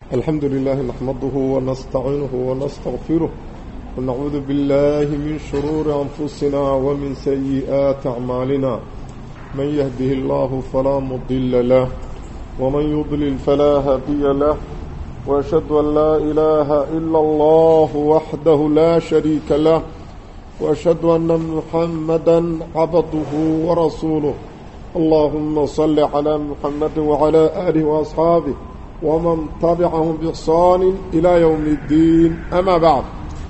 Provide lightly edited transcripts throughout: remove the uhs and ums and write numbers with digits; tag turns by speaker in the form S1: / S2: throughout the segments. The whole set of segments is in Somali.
S1: الحمد لله نحمده ونستعينه ونستغفره ونعوذ بالله من شرور أنفسنا ومن سيئات أعمالنا من يهده الله فلا مضل له ومن يضلل فلا هادي له وأشهد أن لا إله إلا الله وحده لا شريك له وأشهد أن محمدا عبده ورسوله اللهم صل على محمد وعلى آله وأصحابه ومن تبعهم بإحسان إلى يوم الدين أما بعد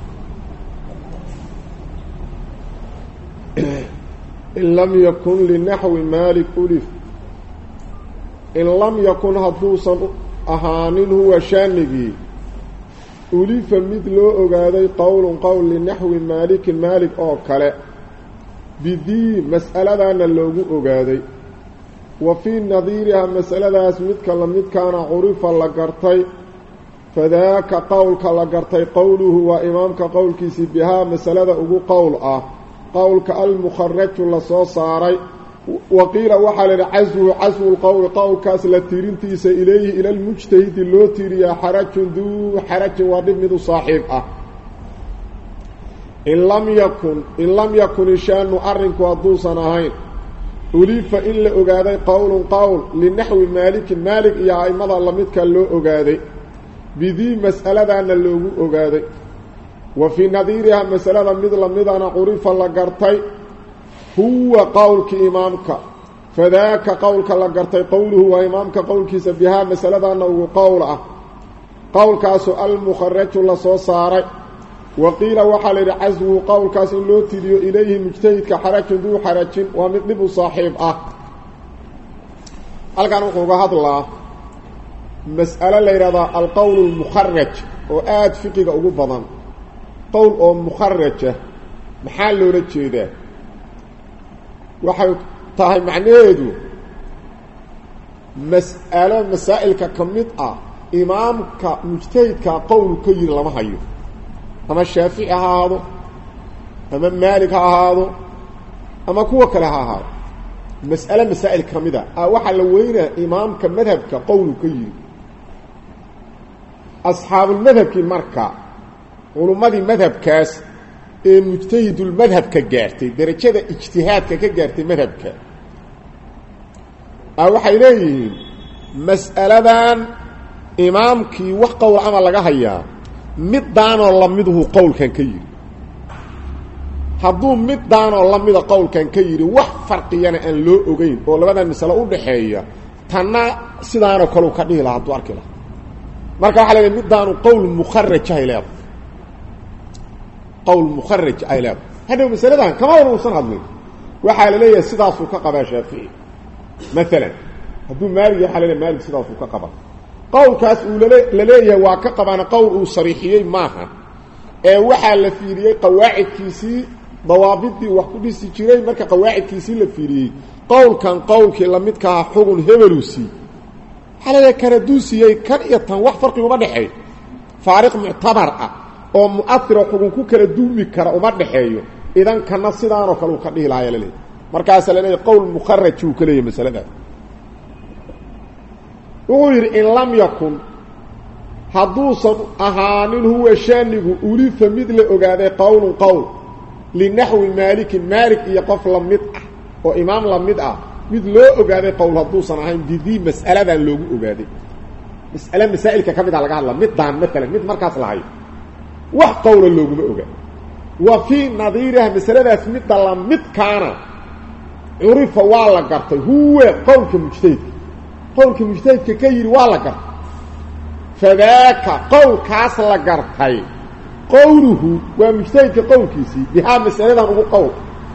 S1: إن لم يكن لنحو مالك ألف إن لم يكن هدوسا أهانين هو شانقي ألف مثل أغادي قول لنحو مالك أو كلا بذي مسألة أن اللوغو أغادي وفي نظيرها مسألة اسمتك لمد كان عرفا لقرتي فذاك قولك لقرتي قوله وإمامك قولك بها مسألة أقو قولك المخرج لصوصاري وقيل وحل عزو القول قولك سلتيرنتيس إليه إلى المجتهد اللوتيريا حرج وضمد صاحبه إن لم يكن الشان أرنك ودوسا نهين أليف إلا أغادي قول لنحو مالك يا أيمضى اللمدك اللو أغادي بذي مسألة أن اللو أغادي وفي نظيرها مسألة مثل أنا عرف لقرتي هو قولك إمامك فذاك قولك لقرتي قوله وإمامك قولك سبها مسألة أنه قولك سؤال مخرج لصوصاري وقيل وحل عزو قول كاس لو تريو إليه مجتهد كحرج ذو حرج ومطلب صاحبه halkan wuxuu uga hadlaa mas'ala la yiraahdo al-qawl al-mukharraj oo aad fiqiga ugu badan qawl oo mukharraj maxaa loo jeedaa waxay tahay macnaheedu mas'ala masaa'ilka kamid ah imaamka mujtahidka qowlka yiri lama hayo أما الشافعي هذا أما مالك هذا أما كوا كلا هذا مسائل كمدة وحل وين إمام كمذهب كقول كي أصحاب المذهب كمركع علماء المذهب كاس مجتهد المذهب كجارتي درجة اجتهاد كجارتي مذهب ك وحل ليه مسألة دان إمام كي وحقه وعمل لقاها mid daanoo lamiduhu qowlkan ka yiri hadduu mid daanoo lamida qowlkan ka yiri wax farqiyana aan loo ogeyn oo labada mas'alo u dhaxeeya tanna sidaanoo kale ka dhigi lahaa arki lahaa marka waxa la mid daanu qowl mukharraj ay leeyahay hada mas'aladan kama uusan hadlin waxa la leeyahay sidaas uu ka qabaa Shaafici mesela hadduu Maalik waxa la leeyahay Maalik sidaas uu ka qabaa qowlkaas uu leeyahay waa ka qabana qowl uu sariixiyay maaha ee waxa la fiiriyay qawaacidkiisii dawaabidii wax ku dhisi jiray marka qawaacidkiisii la fiiriyay qowlkii la midka xugun hebelusi xalada kala duusiyay kan iyo tan wax farqi uma dhaxay faariq mu'tabar ah oo mu'athir xugun ku kala duumi kara uma dhaxeeyo idan kana sidaan oo kale uu ka dhigi lahaay leeyahay markaas la leeyahay qowl mukharraj uu kaleeyahay masalada وغير إن لم يكن حدوثا أهانين هو شانه أليف مثل أغادي قول لنحو مالك يقف لمدأ وإمام لمدأ مثل أغادي قول حدوثا أهانين دي مسألة دان لوغو أغادي مسائل كمد على قال مدان مثلا مد مركز لهاي وح قول اللوغو أغادي وفي نظيرها مسألة اسمد لمد كان عرف والله قرطي هو قولك مجتهد قولك مجتهد كيري والله فذاك قول كاس لقرتي قوله ومجتهد قولكيسي بها مسألة أبو قول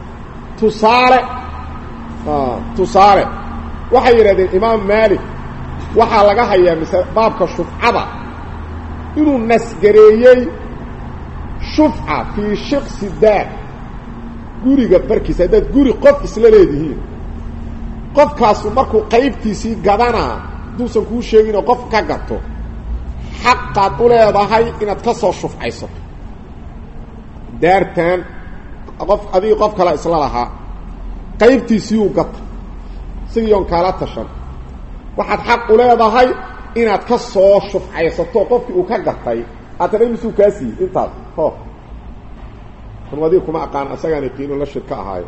S1: تصارع وحير هذا الإمام مالك وحا لقاها يا بابك الشفعة إنه النسقريي شفعة في شخص الدار قوري قبركي سيدات قوري قف إسلاليدهين qofkaas markuu qaybtiisii gadana duusan ku sheegin qof ka gato xaqaad u leedahay inaad ka soo shufcayso daartan qof kala isla lahaa qaybtiisii uu gato siyoon kala tashan waxaad xaq u leedahay inaad ka soo shufcaysato qofkii uu ka gatay atana misuu kaasi intaas ho wadii kuma aqaan asagana qiino la shirka ahaayo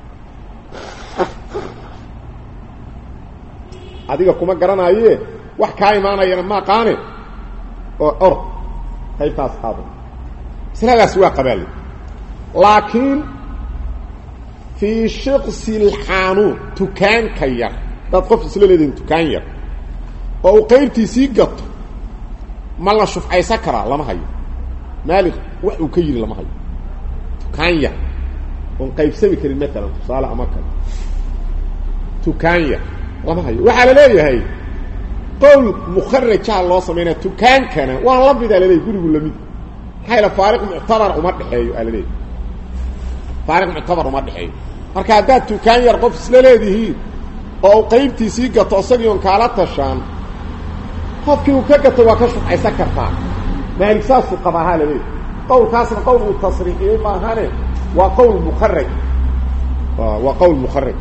S1: adiga kuma garanaaye wax ka imaanayna ma qaane oo haytaas qaado islaagaas waa qabaal laakiin fi shiqsi alxaanu tukaan kayar dad qof isla leedin tukaan yar oo qaybtiisii gato ma la shufcaysa kara lama hayo maalik wax uu ka yiri lama hayo tukaan yar oo qaybsami karin mesela tusaale ama kale tukaan yar lama hayo waxa la leeyahay qowl mukharraj loo sameeyay tukaan kana waa la mid leeyahay gurigu la mid hayla faariq mu'tabar uma dhaxeeyo leeyahay faariq mu'tabar uma dhaxeeyo marka hada tukaan yar qof isla leeyahay oo qaybtiisii gato asagii on kala tashan qofkii uu ka gato waa ka shufcaysan kartaa maalik saas u qabaha leeyahay qowlkaasna qowl uu tasriixiyay ma ahane waa qowl mukharraj waa qowl mukharraj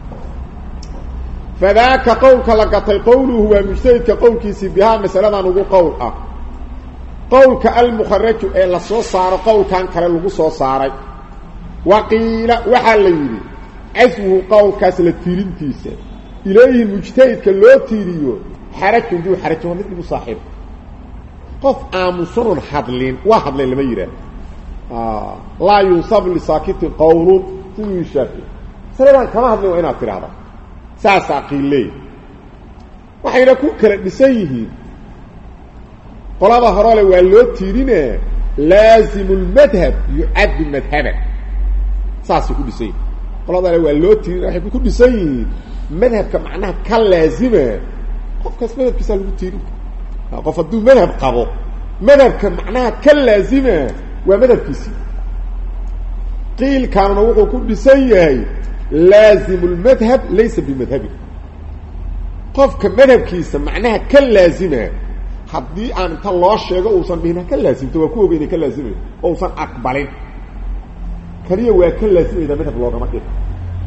S1: فذاك قولك لقطي قوله هو مجتهد قولكيسي بها مسألة نقول قول قولك المخرج إلا سو صار قول كان كلا لغو سو صار وقيل وحليل اسمه قول كاسل التيرنتيس إليه المجتهد كاللو تيريو حرج دو حرج ومثل صاحب قف آمصر حضلين وحضلين لما يرى لا ينصب لساكت قول تنوي الشافي سلام كما حضلين وإنا أكتر هذا ساسا قيلي waxayna ku kala dhisan yihiin qolada horole waa loo tiirine laazim almadhhab yu'ad madhhaban saasi ku dhisan qolada waa loo tiirin waxay ku dhisan yihiin madhabka macnaha ka laazima qofkaas madhabkiisa lagu tiirin qof haduu madhab qabo madhabka macnaha ka laazima waa madhabkiisa qiil kaana wuxuu ku dhisan yahay لازم المذهب ليس بمذهبه قفك مذهب كيسا معناها كاللازمة حدي أن انت الله الشيء أوصان بهنا كاللازم توقوه بيني كاللازمة أوصان أقبلين كاليه هو كاللازمة إذا مذهب الله ما كده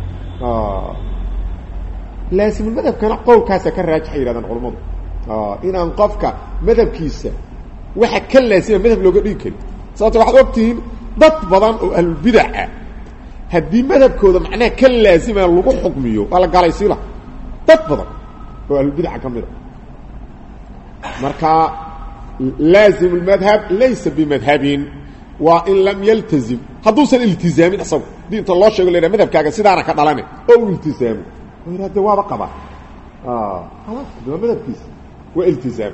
S1: لازم المذهب كان قول كاسا كالراجح إلى ذا العلماء إن أنقفك مذهب كيسا واحد كاللازمة مذهب لو قد يمكن صارت واحد وقتين ضد بضان البدع هدي مذهبكوده معناه كان لازم لو حكميو ولا قاليسيله تفضل هو البدعه كامله marka لازم المذهب ليس بمذهب وان لم يلتزم حدوث الالتزام اصلا دين الله شيغ لنا مذهبكاga sidaana ka dhalanay oo iltizaam wada waa qaba خلاص ده مذهبkiisa waa iltizaam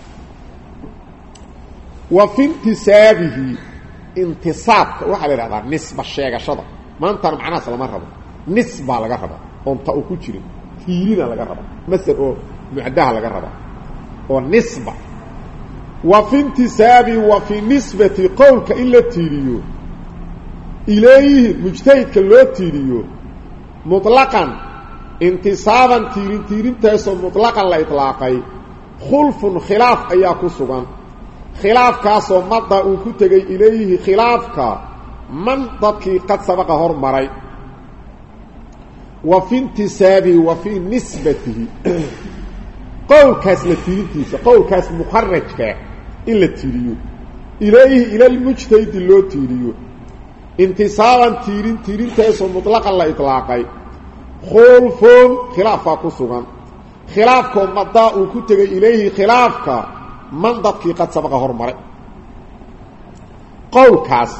S1: وفي انتسابه انتصاب waxa la yiraahdaa nisba sheegashada maanta macnaas lama rabo nisba laga rabo onta uu ku jirin tiirina laga rabo masal oo mu'addaha laga rabo oo nisba wa fi intisabi wa fi nisbati qawlka illa tiiriyo ilayhi mujtahidka loo tiiriyo mutlaqan intisaban tiirin taasoo mutlaqan la itlaaqay khulfun khilaaf ayaa ku sugan khilaafkaasoo madda uu ku tagay ilayhi khilaafka من ضدكي قد سبق هرمري وفي انتسابه وفي نسبته قول كاس لتيريتيس قول كاس مخرج إلا تيريو إليه إلى المجتهد اللو تيريو انتصارا تيرين تيسو مطلقا لا إطلاقي خلفون خلافا كسوغا خلافكم مضاء كتغ إليه خلافك من ضدكي قد سبق هرمري قول كاس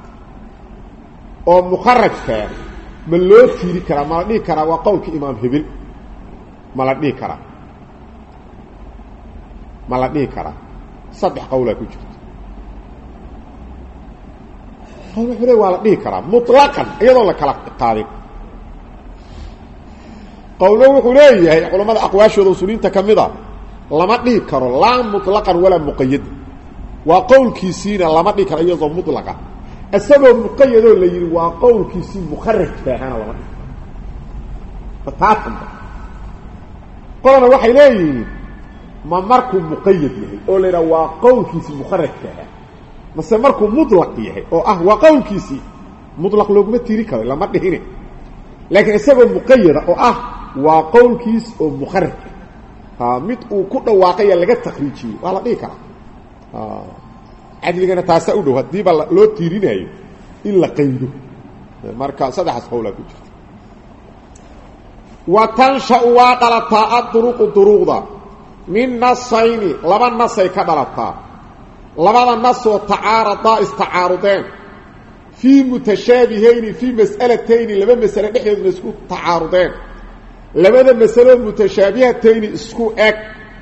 S1: oo mukharrajka ma loo tiiri kara ma dhigi kara waa qowlka imaam hibil ma la dhigi kara saddex qowla ku jirto qowl xure waa la dhigi kara mutlaqan iyadoo la kala qaadin qowlo wuxuu leeyahay culimada aqwaashooda usuuliinta kamida lama dhigi karo la mutlaqan wala muqayyad waa qowlkiisiina lama dhigi karo iyadoo mutlaqa asagoo muqayyadoo la yiri waa qowlkiisi mukharraj faahana lama dhigi fataaxan qolana waxay leeyihiin ma markuu muqayyad yahay oo leeyahay waa qowlkiisi mukharraj faahana mase markuu mutlaq yahay oo waa qowlkiisi mutlaq looguma tiiri karo lama dhihine laakiin isagoo muqayyada oo waa qowlkiis oo mukharraj mid uu ku dhawaaqay laga takhriijiyay waa la dhigi karaa adligana taasa u dhow hadii ba loo tiirinayo in la qaydo marka saddexas qowla ku jirta wa tansha wa qalata ad-duruqda min nasayni laba nasay ka dhalata labada nasoo tacaarada istacaarudeen fi mutashaabihayni fi mas'alatayni laba mas'ala dhexdeed isku tacaarudeen labada mas'alo mutashaabihatayn isku eg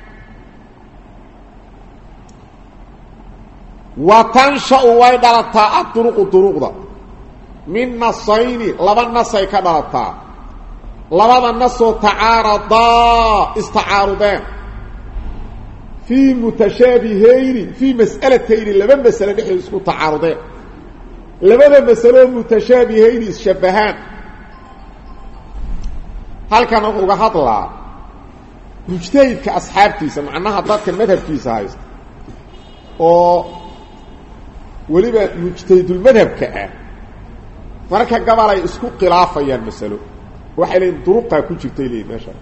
S1: wa tansha wa dhalata ad-duruqda min nasayni laba nasay ka dhalata labada nasoo tacaarada istacaarudeen fi mutashaabihayni fi mas'alatayni laba mas'ala dhexdeed isku tacaarudeen labada mas'alo mutashaabihayni ishabahaan halkan wuxuu uga hadlaa mujtahidka asxaabtiisa macnaha dadka madhabkiisa haysta oo waliba mujtahidul madhabka marka gabal ay isku khilaafayaan mas'alo waxay leeyihiin duruqa ku jirtay leeyahay meesha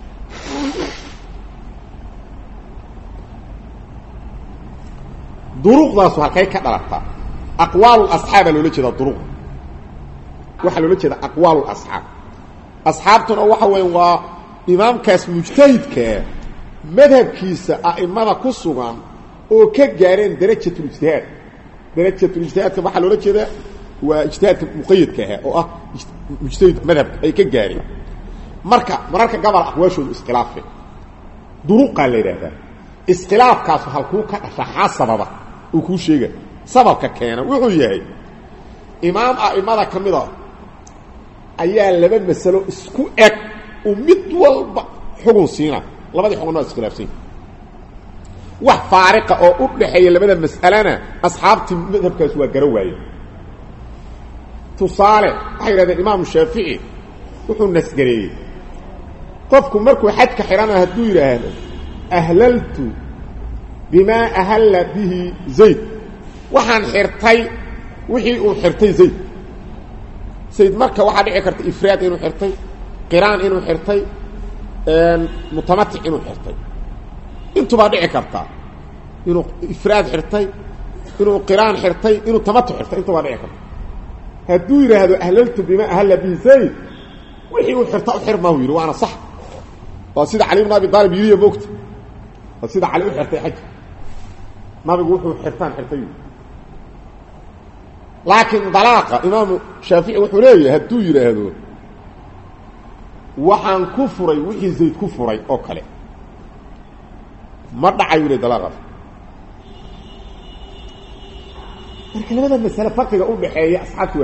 S1: duruqdaas halkay ka dhalataa aqwaalul asxaab loo jeeda duruq waxa loo jeeda aqwaalul asxaab asxaabtuna waxa weyn waa imaamkaas mujtahidka madhabkiisa aimada ku sugan oo ka gaareen darajatul ijtihaad waxa loo jeeda waa ijtihaadka muqayyadka oo ah mujtahid madhabka ay ka gaareen marka gabal aqwaashoodu iskhilaafay duruqa leeyahay iskhilaafkaas halkuu ka dhashaa sababa uu ku sheegay sababka keena wuxuu yahay imaam aimada kamida ayaa laba mas'alo isku eg oo mid walba xugun siina labadii xugun waa iskhilaafsan wax faariqa oo u dhaxeeya labada mas'alana asxaabtii madhabkaas waa garawaaye tusaale waxay yiraahdeen imaam shaafici wuxuu nasgareeyay qofku markuu xadka xirana haduu yiraahdo ahlaltu bima ahalla bihi zayd waxaan xirtay wixii uu xirtay zayd marka waxa dhici karta ifraad inuu xirtay qiraan inuu xirtay mutamatti inuu xirtay intu baa dhici karta inuu ifraad xirtay inuu qiraan xirtay inuu tamattu xirtay intu baa dhici karta haduu yiraahdo ahlaltu bima ahalla bihi zayd wixii uu xirtay xirma uu yiri waana sax waa sida Ali ibn Abi Talib yiri moogta waa sida Ali uu xirtay xaj nabigu wuxuu xirtay laakiin dalaaqa imaam shaafici wuxuu leeyahay haduu yiraahdo waxaan ku furay wixii zayd ku furay oo kale ma dhacayo dalaaqa marka labada mas'ala farqiga u dhaxeeya asxaabtu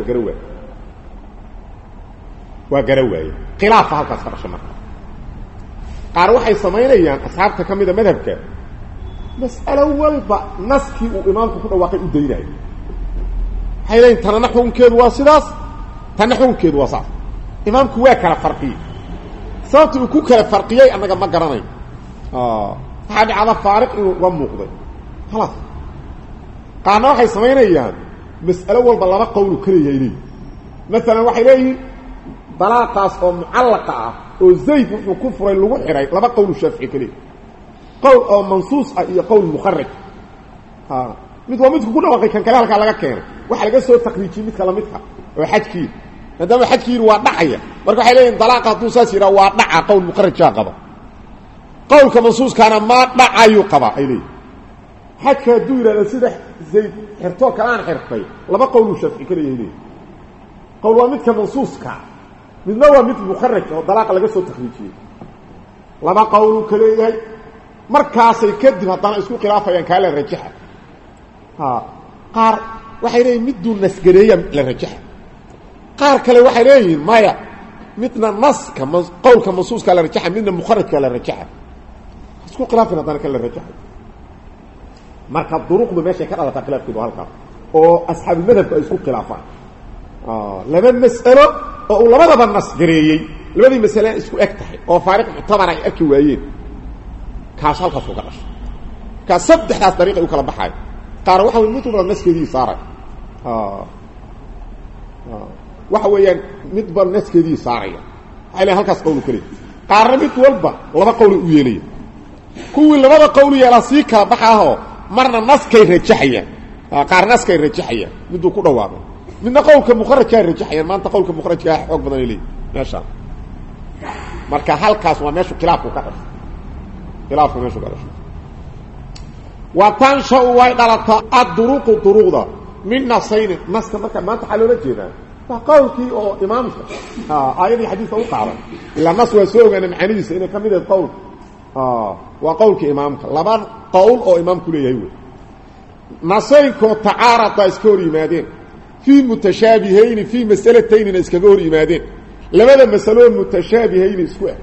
S1: waa garaway khilaaf halkaas ka dhashay marka qaar waxay sameeyaan asxaabta kamida madhabka mas'ala walba naski uu imaamku ku dhawaaqay u deeyay hayleen tanana xukunkeedu waa sidaas tanana xukunkeedu waa sax imaamku waa kala farqiyay sababtu uu ku kala farqiyay anaga ma garanay hada ala faariq inuu uga muuqday خلاص qaana waxay sameeyaan mas'alo walba laba qowl kale yeeyay مثلا waxay leeyihiin dalaaqaas oo mucallaqa ah oo zayd wuxuu ku furay lagu xiray laba qowl shaafici kale qowl oo mansuus ah iyo qowl mukharraj mid waa midku ku dhawaaqay kan kale halka laga keenay waxa laga soo taqriijiyay midka la midka oo xajkii maadaama xajkii waa dhacaya marka waxay leeyihiin dalaaqa haduu saas yiraahdo waa dhaca qowl mukharraj qaba qowlka mansuus kana ma dhacayo qaba ay leeyihiin xajka haduu yiraahdo sida zayd xirto kalaan xirtay laba qowl shaafici kale yeeyay qowl waa midka mansuuska midna waa mid mukharraj oo dalaaqa laga soo taqriijiyay laba qowl kale yahay markaasay kadib hadana isku khilaafayaan kala rajaxa qaar waxay leeyihiin miduu nasgareeya la rajaxa qaar kale waxay leeyihiin maya midna naska qowlka mansuuska la rajaxa midna mukharrajka la rajaxa isku khilaafina hadana kala rajaxa marka duruqdu meesha ka dhalata khilaafkiidu halkaas oo asxaab madhabka ay isku khilaafaan laba mas'alo oo labadaba nasgareeyay labadii mas'ala isku eg tahay oo faariq mu'tabar ay arki waayeen kaas halkaas uga dhashay ka saddexdaas dariiqay u kala baxay qaar waxa uu midba naskeedii saaray waxa weeyaan midba naskeedii saaray ay halkaas qowl kale qaar mid walba laba qowl u yeelay kuwii labada qowl yeela sii kala baxaho marna naskay rajaxayaan qaar naskay rajaxayaan miduu ku dhawaaqo midna qowlka mukharrajka rajaxayaan maanta qowlka mukharrajka xoog badan ilay meesha marka halkaas waa meesha khilaafku ka dhashay khilaafku meesha ka dhashay wa tansha wa dalata ad-duruq duruqda min nasayn naska marka maanta xaloola jeedaan waa qowlkii oo imaamka aayadii xadiiska u qaaday ila nas waa soo ogaana macanidiisa inay kamid ah qowl waa qowlkii imaamka laba qowl oo imaamku leeyahay wey nasaynko tacaarada iska hor yimaadeen fi mutashaabihayni fi masalatayn iska hor yimaadeen labada masalo mutashaabihayni isku ah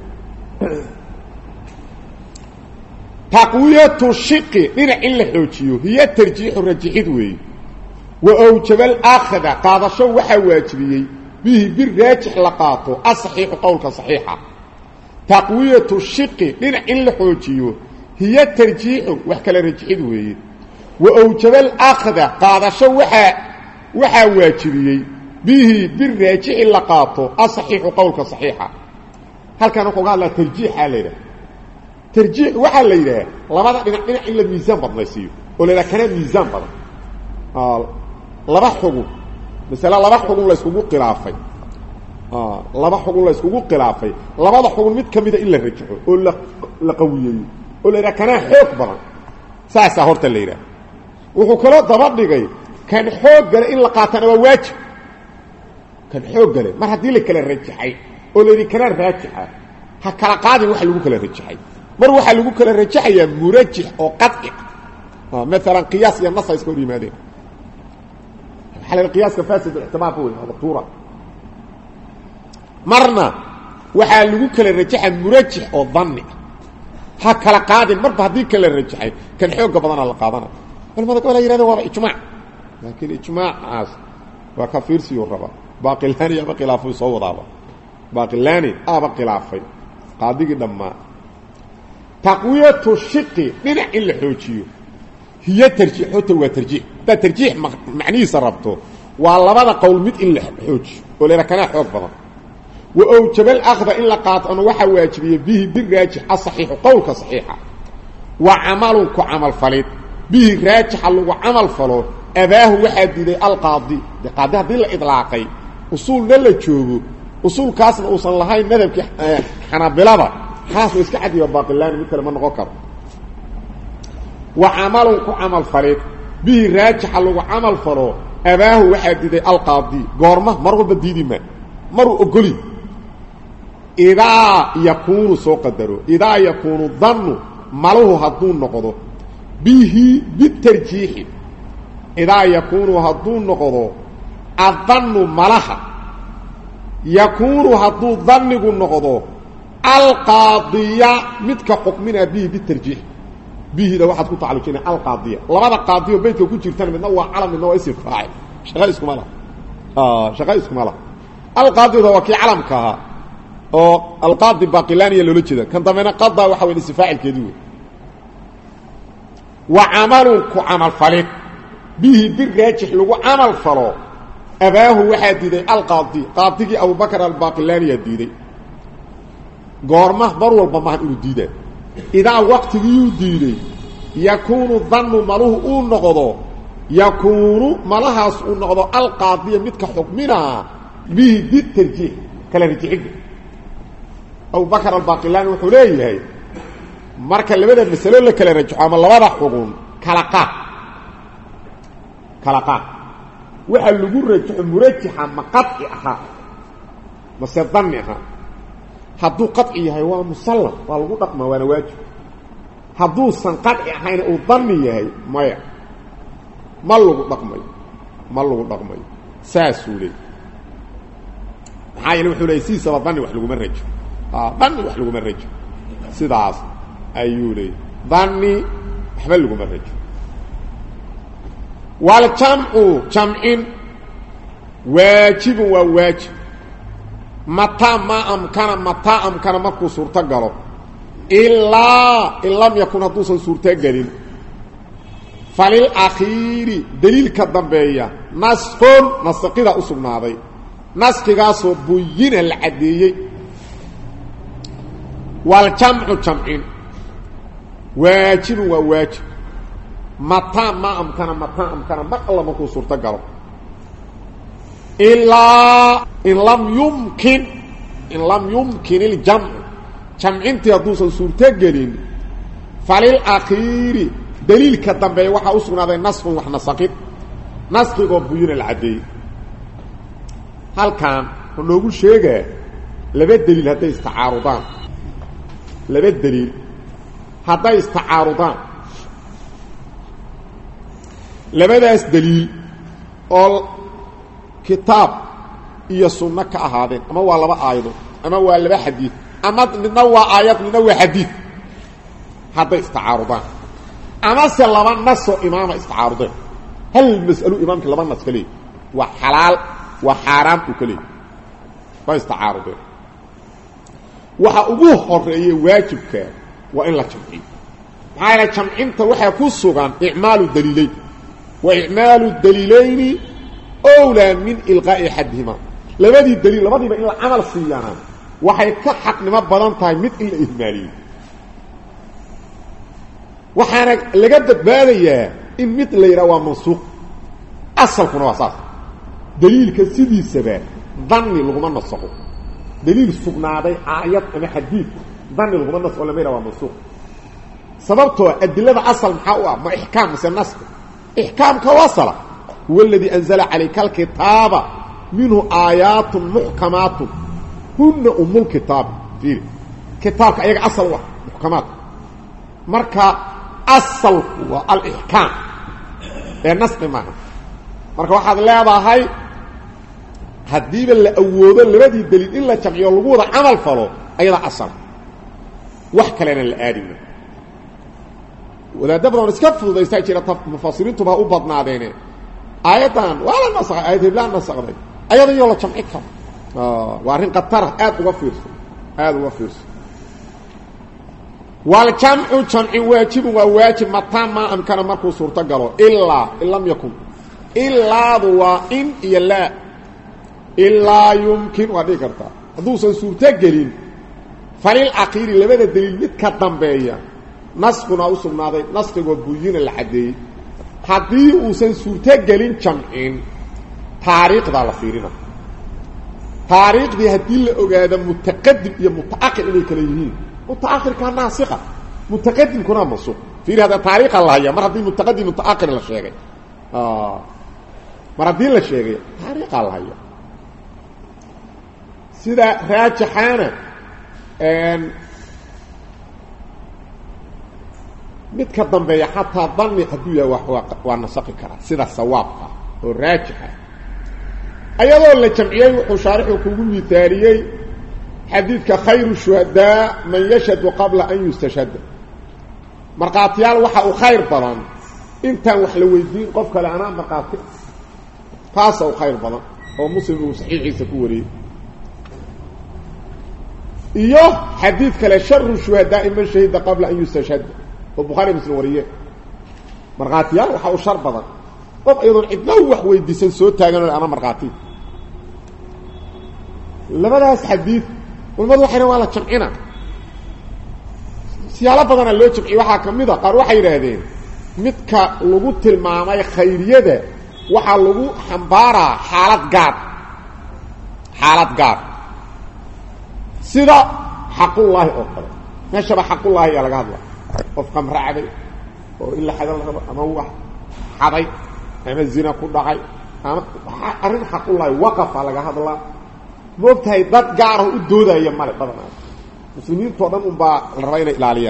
S1: taqwiyatu shiqi dhinac in la xoojiyo hiya tarjiixu rajixid weey wa awjabal akhada qaadasho waxa waajibiyay bihi bir raajix la qaato as-sahih qowlka saxiixa taqwiyatu shiqi dhinac in la xoojiyo hiya tarjiixu wax kala rajixid weey wa awjabal akhada qaadasho waxa waajibiyay bihi bir raajix la qaato as-sahih qowlka saxiixa halkan wuxuu hadlaa tarjiixa leeyahay tarjiix waxa la yiraahdaa labada dhinac in la miisaan badnaysiyo oo leeyahay kana miisaan badan laba xugun mesela laba xugun la isku khilaafay laba xugun la isku khilaafay labada xugun mid kamida in la rajaxo oo la qawiyeeyo oo leeyahay kana xoog badan saasa horta la yiraahdaa wuxuu kala daba dhigay kan xoog gale in la qaatana waa waajib kan xoog gale mar hadii la kala rajaxay oo leeyahay kana raajixa ha kala qaadin wax lagu kala rajaxay mar waxa lagu kala rajaxayaa murajih oo qadci مثلا قياس يا نص يسكون يمادين حال القياس كفاسد الاحتمال هو الدكتوره مرنا waxa lagu kala rajaxay murajih oo dhanni ha kala qaadin marba hadii kala rajaxay kan xoog badan la qaadana walmada kala yiraahdo waa ijmaac laakiin ijmaacaas waa ka fiirsiyo raba baaqilani aba khilaafu soo wadaaba baaqilani aba khilaafay qaadigi dhamma taqwiyatu shiqi dhinac in la xoojiyo hiya tarjiixu wa tarjiix tarjiix macnihi sarabto waa labada qowl mid in la xoojiyo oo leeyahay kana xoog badan wa awjabal akhda in la qaato waxa waajibiyay bihi bir raajix as-sahih qowlka saxiixa wa amalu ku amal falid bihi raajix lagu amal falo abaahu waxa diiday al-qaadi qaadi hadii la idlaaqay usulna la joogo usulkaasna uusan lahayn madhabki xanabilada خاص iska cad iyo baaqilaan mid kale ma noqon karo wa amalu ku amal falid bi raajix lagu amal falo abaahu waxa diiday al-qaadi goorma mar walba diidima mar ogoli idaa yakunu soo qadaro idaa yakunu dhannu maluhu haduu noqdo bihi bitarjiih idaa yakunu haduu noqdo adhannu malaha yakunu haduu dhannigu noqdo القاضية متك حكمنا به بالترجيح به ده واحد كنت على القاضية لبدا قاضية بيتك كنت جرتان من نوع علم من نوع اسم فاعل شغالكم الله شغالكم الله القاضي ده وكي علمك او القاضي باقلاني لو لجده كان ضمن قضى waxa weyn isfaacil keedu wa amaluku amal falid bihi birajih lagu amal falo abaahu waxa diiday alqaadi qaadigi Abu Bakr al-Baqilani diiday goorma mar walba ma inuu diiday idaa waqtigii diiday yakunu dhannu maluhu uu noqdo yakunu malahaas uu noqdo alqaadiya midka xukmina bi bitarjiih kala rajixid Abu Bakr al-Baqilani wuxuu leeyahay marka labada mas'alo la kala rajaxo ama labada xugun kala qaad waxa lagu rajaxo murajixa ma qadci aha masadanni aha hadduu qadci yahay waa musallam waa lagu dhaqma waana waajib hadduu san qadci ahayn uu dhanni yahay maya ma lagu dhaqmayo saasuu leey maxaa yeele wuxuu leey si sabab dhanni wax laguma rajo dhanni wax laguma rajo sidaas ayuu leey dhanni waxba laguma rajo wal jam'u jam'in waajib wa waajib متى ما أمكن مكو صورته قالوا إن لم يكن هدوسا صورته قالين فللأخير دليل كالضبية نسقيدا أسبنا هذا نسقيدا بيين العدية والجمع جمعين واجب وواجب متى ما أمكن ما الله مكو صورة قلب إلا إن لم يمكن الجمع جمعين تيادوسا صورة قلين فللأخير دليل كالدنبي وحا أسرنا هذا النصف وحنا سقط نسخ بيون العدي هل كان نقول شيء لبيت دليل هذا استعارضان لبيت دليل هذا استعارضان لبيت دليل أول كتاب إيا سنة كأهادين أما هو لبا آيضا أما هو لبا حديث أما من نوع آيات من نوع حديث هذا استعارضان أما سلما نص إمام استعارضين هل مسألة إمامك لما الناس كليه وحلال وحرام كليه فاستعارضين وحأبوه حرية واجبك وإن لا جمعين معايا جمعين توحي كسوغان إعمال الدليلين وإعمال الدليلين أولى من إلغاء حدهما لماذا الدليل لماذا إلا عمل صيانا وحي كحق لما بلانتها مثل الإهمالين وحانا لقدت باليا إن مثل يروى منسوق أصل كنا وصاص دليل كسيدي السباب ظني لغمان نصقه دليل السقناء دي آيات أما حديث ظني لغمان نصقه لما يروى منسوق سببته الدليل أصل محاوة ما إحكام مثل نسك إحكام كواصلة هو الذي أنزل عليك الكتاب منه آيات محكمات هن أم الكتاب فيه كتابك أيك أصل واحد محكمات مركا أصل والإحكام النسق معه marka waxaad leedahay hadii la awoodo labadii dalil illa jamciyo lagu wada amal falo ayada asal wax kale la aadin wala dabdan iska fududeystay jira mufassirintu ba u badnaadeen ayadan wala nasaq ayad la nasaqday ayada iyo la jamci karo waarin qatar aad uga fiirso والجمع جمع واجب وواجب متى ما أمكن مركو صورة قالوا إن لم يكن إلا ضوائن إلا يمكن وذكرتا دوسا صورة قلين فللأخير لبدا الدليل متكتن بيا نسخنا وصلنا ذي نسخ وبيين الحدي حدي وصل صورة قلين جمعين تاريخ ذا لفيرنا تاريخ دي هدي لأقادا متقدم يا متأخر إليك ليهين متأخر كان ناسخة متقدم كنا منصوب في هذا تاريخ الله يا مرة دي متقدم متأخر للشيء مرة دي للشيء تاريخ الله يا سيدا راجحانا متقدم بيا حتى ظني حدوية ونساقي كرا سيدا الصوابها والراجحة أيضا اللي جمعيه وحشارحه كل مثاليي حديثك خير الشهداء من يشهد قبل أن يستشهد مرقاتيال وحا خير بلان انت وحلويدين قفك لأنا مرقاتي خاصة خير بلان هو مسلم وصحيح يسكوري إيوه حديثك لشر الشهداء من شهد قبل أن يستشهد وبخاري مسلم وريه مرقاتيال وحا شر بلان قف أيضا اتنوح ويديسان سوء تاقنوا لأنا مرقاتي لما لهاس حديث والموضوع حين والا جمعنا سيالة بدنا اللو جمعي وحا كميدا قار وحا يراهدين مدكا لغو تلمامي خيرية وحا لغو حنبارا حالات قار سيدا حق الله أخر نشبه حق الله يا لقاد الله وفقا مرعبي وإلا حدا الله أما هو حضي أما الزنا كل دعي أرين حق الله وقف على لقاد الله موقتها دad gaar ah u doodaya male badan muslimiintu oo dhan un baa la rabayna ilaaliya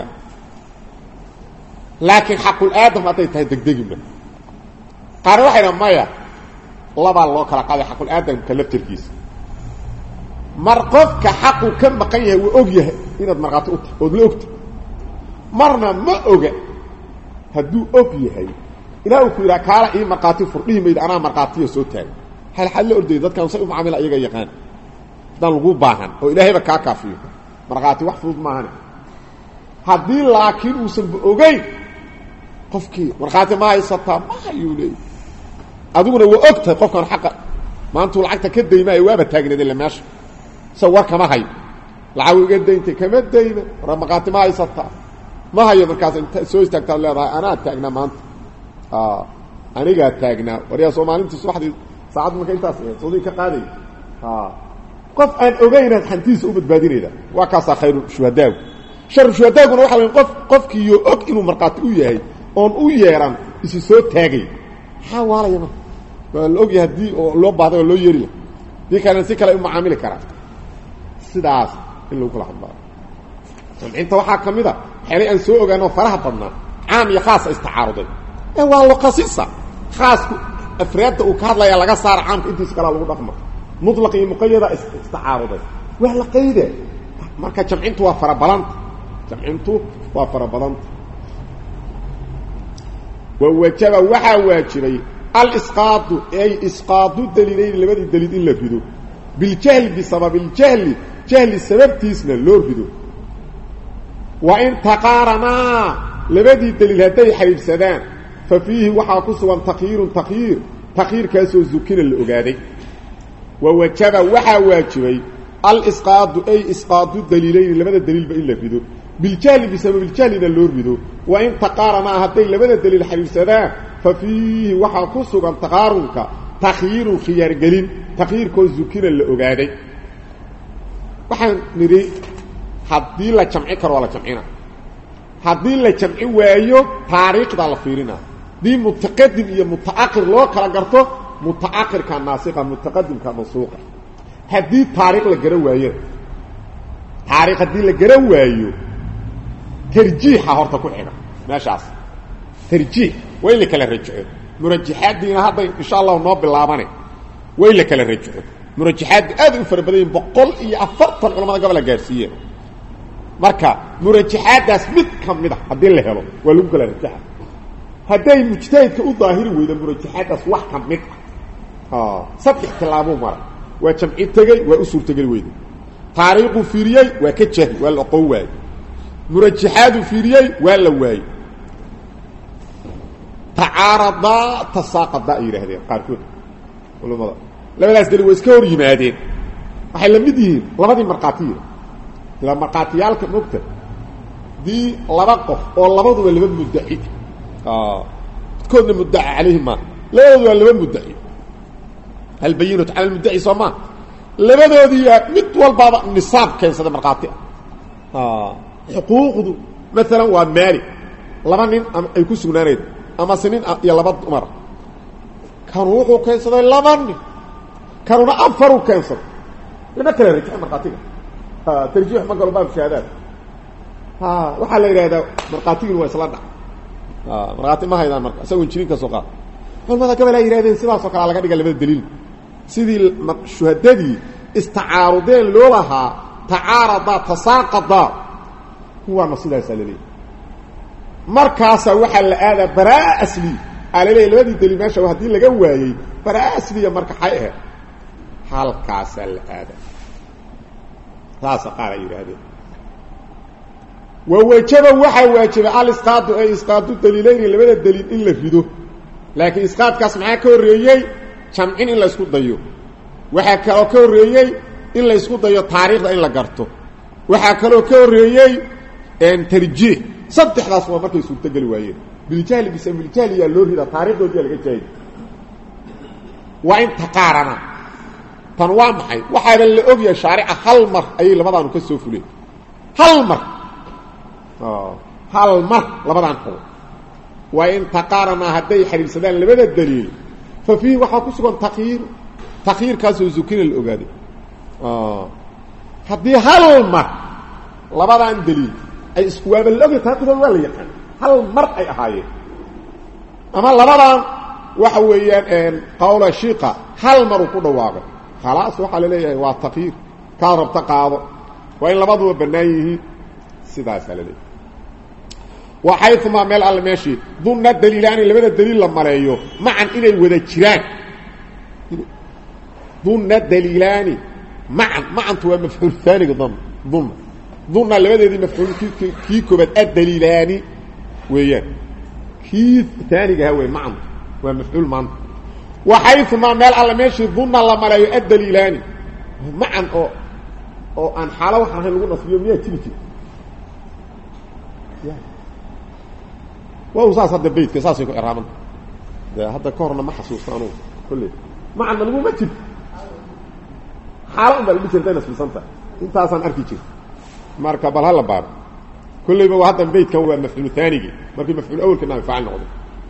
S1: laakiin xaqul aadam haday tahay degdegina qaar waxayna maya laba loo kala qaaday xaqul aadam ka laftirkiisa mar qofka xaqu ka maqan yahay uu og yahay inaad marqato oo la ogto marna ma oga haduu og yahay ilaahu ku ila kala ii marqaati furdhiimeed ana marqaatiyo soo taag hal la orday dadkan say u macaamila iyaga yaqaan dan lagu baahan oo ilaahayba ka kaafiyo marqaati wax fudud ma ahana hadii laakiin uu san ogeey qofkii marqaati ma haysata ma hayulay aduguna waa ogtahay qofkan xaq maanta lacagta ka deeyay waaba taagneed la meesha sawar kama hay lacag uga deeyntay kama deeyna marqaati ma haysata ما هي مركز سويس تكتب لها أنا تاجنا ما أنت أنا تاجنا وريا صومالي أنت صباح ساعات ما كنت صديق قاضي قف أن أبين حنتيس أبد باديني ده وكاسا خير شهداء شر شهداء كنا واحد من قف كيو إنه مرقات وياه أن وياه يسوي تاجي حوالي يا ما الأوجي هدي لو بعض لو يري دي كان سكلا معاملة كرا سداس اللي كل حبار أنت واحد كميدا حاليا أن سوق أنه فرح بدنا عام خاص استعارضي والله قصيصة خاص أفراد وكاد لا يلقى صار عام أنت سكلا لو ضخمة مطلق مقيدة استعارضي ولا قيدة marka jamcintu waa farabalanta jamcintu waa farabalanta wajaba waxa waajibay al isqaad ay isqaadu daliilayn labadi daliil in la fido bil jahl bi sabab al jahl sababtiisna loo fido wa in taqarana labadi daliil haday xariibsadaan fa fihi waxa ku sugan taqyir kaasoo zukina la ogaaday wajaba waxa waajibay الاسقاط اي اسقاط الدليلين لبدا دليل با الا فيدو بالجهل بسبب الجهل لو ريدو وان تقارنا هدي لبدا دليل حديثا ففيه وحا كسغن تقارنك تخيير خيار غلين تخيير كو ذكر لا اوغاداي waxaan niri hadii la jamci karo wala jamcina hadii la jamci waayo taariikhda la fiirina di mutaqaddim iyo mutaakhir loo kala garto mutaakhir ka naasiqa mutaqaddim ka mansuuqa هدي تاريخ لغروايه تاريخ هدي لغروايه ترجيح هورتا كخيغا ماشاس ترجيح وين لك لا رجع مرجحات دينا هذا ان شاء الله نو بلاباني وين لك لا رجع مرجحات ادو فربدين بقول iyo 40 culimada gobol gaarsiiyeen marka murajixaadaas mid kamida hadii la helo waa lagu kala rajaxa haday mujtahidka u daahiri weydo murajixaadaas wax kamid saddex tilaabo mar وجمعي تغي واسور تغي ويد تاريخ فيريي وكجه ولا قواي مرجحات فيريي ولا واي تعارض تساقط دائره هذه قاركود ولما لبلاس دلي واسكور يمادين waxay la mid yihiin labadii marqaatiye la marqaatiyalka nugta di laba qof oo labaduba laba muddaci koodna muddaci عليهما labaduba laba muddaci هل بينت على المدعي صما لبدودي مد والبابا نصاب كان سد مرقاتي حقوقه مثلا ومالي لبا نين اي كسغنانيد اما سنين يا لبا عمر كانوا وحو كان سد لبا نين كانوا افروا كان سد لما كان رجع مرقاتي ترجيح ما قالوا باب شهادات waxa la yiraahdaa marqaatigu waa isla dhac marqaati ma haydaan marka soo injirin ka soo qaad walmada kabala yiraahdeen sidaas oo kala laga dhiga labada daliil sidii shuhadadii istacaarudeen loo lahaa tacaarada tasaaqada huwa masidaas alay markaas waxa la aada baraa asli alay labadii daliil meesha hadii laga waayay baraa asli marka xay ah halkaas la aada taas qaar yiraahdeen ووجب وحا واجب الاسقاط اي اسقاط الدليلين لبدا دليل الا فيدو لكن اسقاط كاس معا كوريي جمعين ان لا اسكو دايو waxa kale ka horeeyay in la isku dayo taariikhda in la garto waxa kale ka horeeyay in tarjiih saddexdaas waa markay suurta gali waayeen biljahl bisam biljahl ya loo rida taariikhdoodii laga jeeyay waa in taqaarana tan waa maxay waxa la og yahay shariica hal mar ay labadaan ka soo fulay hal mar labadaan qoro waa in taqaarana haday xiriirsadaan labada daliil fa fi waxa ku sugan تخيير كاسو زكين الأوغادي هدي هل مر لبدان دليل أي اسكواب الأوغي تاقضا ولا يقان هل مر أي أحايي أما لبدان وحويان قول الشيقة هل مر كده واقع خلاص وحا لليه هو التخيير كارب تقاض وإن لبدو بنايه سيداس لليه وحيثما ميل على ماشي ضمن الدليلان لبدا الدليل لما رأيه معا إلي وذا جيران ضمن الدليلان معا هو مفعول ثاني ضمن لبدا دي مفعول كي كبت الدليلان ويان كي ثاني هو معا هو مفعول معا وحيثما ميل على ماشي ضمن لما رأيه الدليلان معا او ان حاله وحا لو نصبيه 100 تيجي وأوصاص هذا البيت كساسي إرامن هذا كورنا ما حسوسانه كله مع أن المو متب حرام بالبيت الدينس في السنة انت أصلا أركيتي ماركا بالهلا بار كل يبقى هذا البيت كون مفعول ثاني ما في مفعول أول كنا نفعل نقضي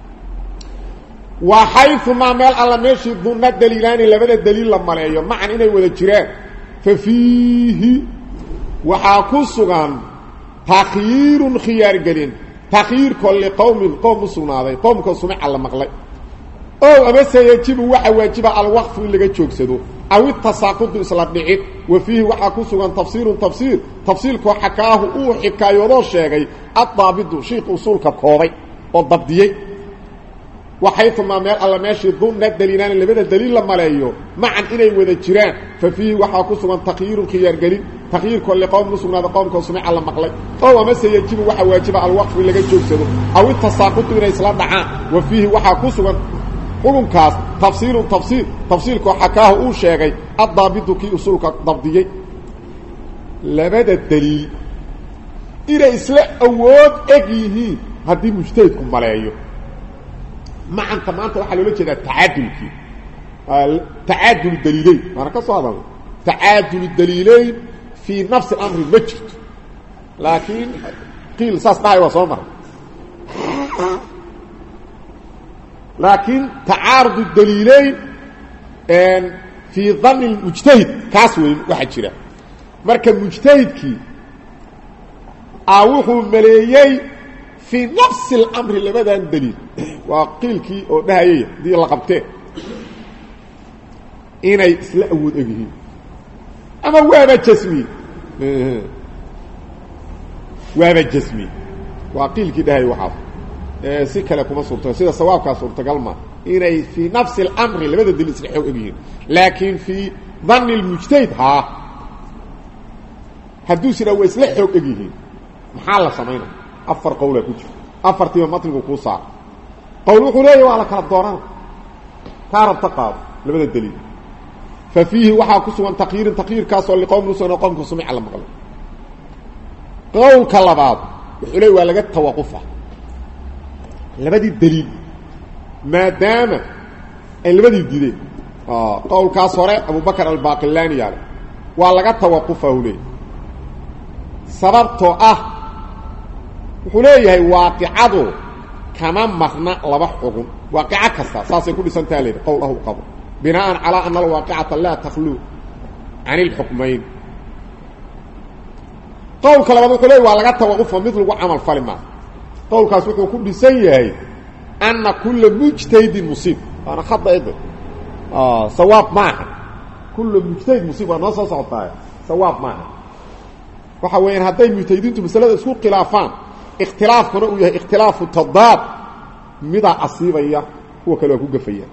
S1: وحيث ما مال على ماشي ضمن الدليلان اللي بدأ الدليل لما لأيه معا إنه ولا الجيران ففيه وحاكسغان تخيير خيار قلين تخيير كل قوم صناعي قوم كسمع على مقلي أو أما سيجب واجب على الوقف اللي جوكسدو أو التساقط إصلاح بعيد وفيه وحاكسغان تفسير كو حكاه أو حكاية شيء الضابط شيء أصول كقوي والضبطية وحيث ما مال على ماشي ضمن الدليلان اللي بدأ الدليل لما لأيه معا إنه وذا الجيران ففيه وحاكسغان تخيير خيار قلين تغيير كل قوم نصنا هذا قوم كسمع على مقلي أو ما سيجب واجب على الوقف اللي جوكسدو أو التساقط إلى إصلاح دعاء وفيه وحاكسغان حكم كاس تفسير كو حكاه او شيغي الضابط كي اصولك ضبطيه لبد الدليل الى اسلاء اود اغيه hadii mujtahidku maleeyo maanta waxa loo jeedaa taadulki taadul daliilay ana ka soo hadal taadul daliilay fi nafs al-amr majid laakin qil saas tahay waa soo mar لكن تعارض الدليلين في ظن المجتهد كاسوي واحد جرا marka mujtahidki awuhu maleeyay fi nafs al-amr labadan dalil wa qilki oo dhahayay dii la qabtay inay isla awood eegyihiin ama waaba jasmi wa qilki dhahay waxa سكله كما صورته سيده ثوابك صورته قلما اني في نفس الامر اللي بدا دليل صحيح اغيين لكن في ظن المجتهد حدوث لو اصلح اغيين محل سمينا افر قوله كجي افر تي مطلق كو صار قوله ليه وعلى كلا دوران كارب تقاب اللي بدا الدليل ففيه وحا كسوان تقيير كاسو لقوم نسو قوم سمع على مقال قول كلباد وحلي waa laga توقفه لبدي الدليل ما دام لبدي الدليل قول كاسوري ابو بكر الباقلاني يعني ولا توقفه لي سببته وحليه واقعه كما مخنا لبا حكم واقعه كسا ساسي كل سنتالي قوله قبل بناء على ان الواقعه لا تخلو عن الحكمين قول كلام وحليه ولا توقفه مثل عمل فلما قول كاس wuxuu ku dhisan yahay anna kullu mujtahid musib ana khada id sawab maaha kullu mujtahid musib ana soo socotay sawab maaha waxa weeyaan haday mujtahidiintu masalada isku khilaafaan ikhtilaafkuna uu yahay ikhtilaafu tadad mida asiibaya kuwa kale ku gafaya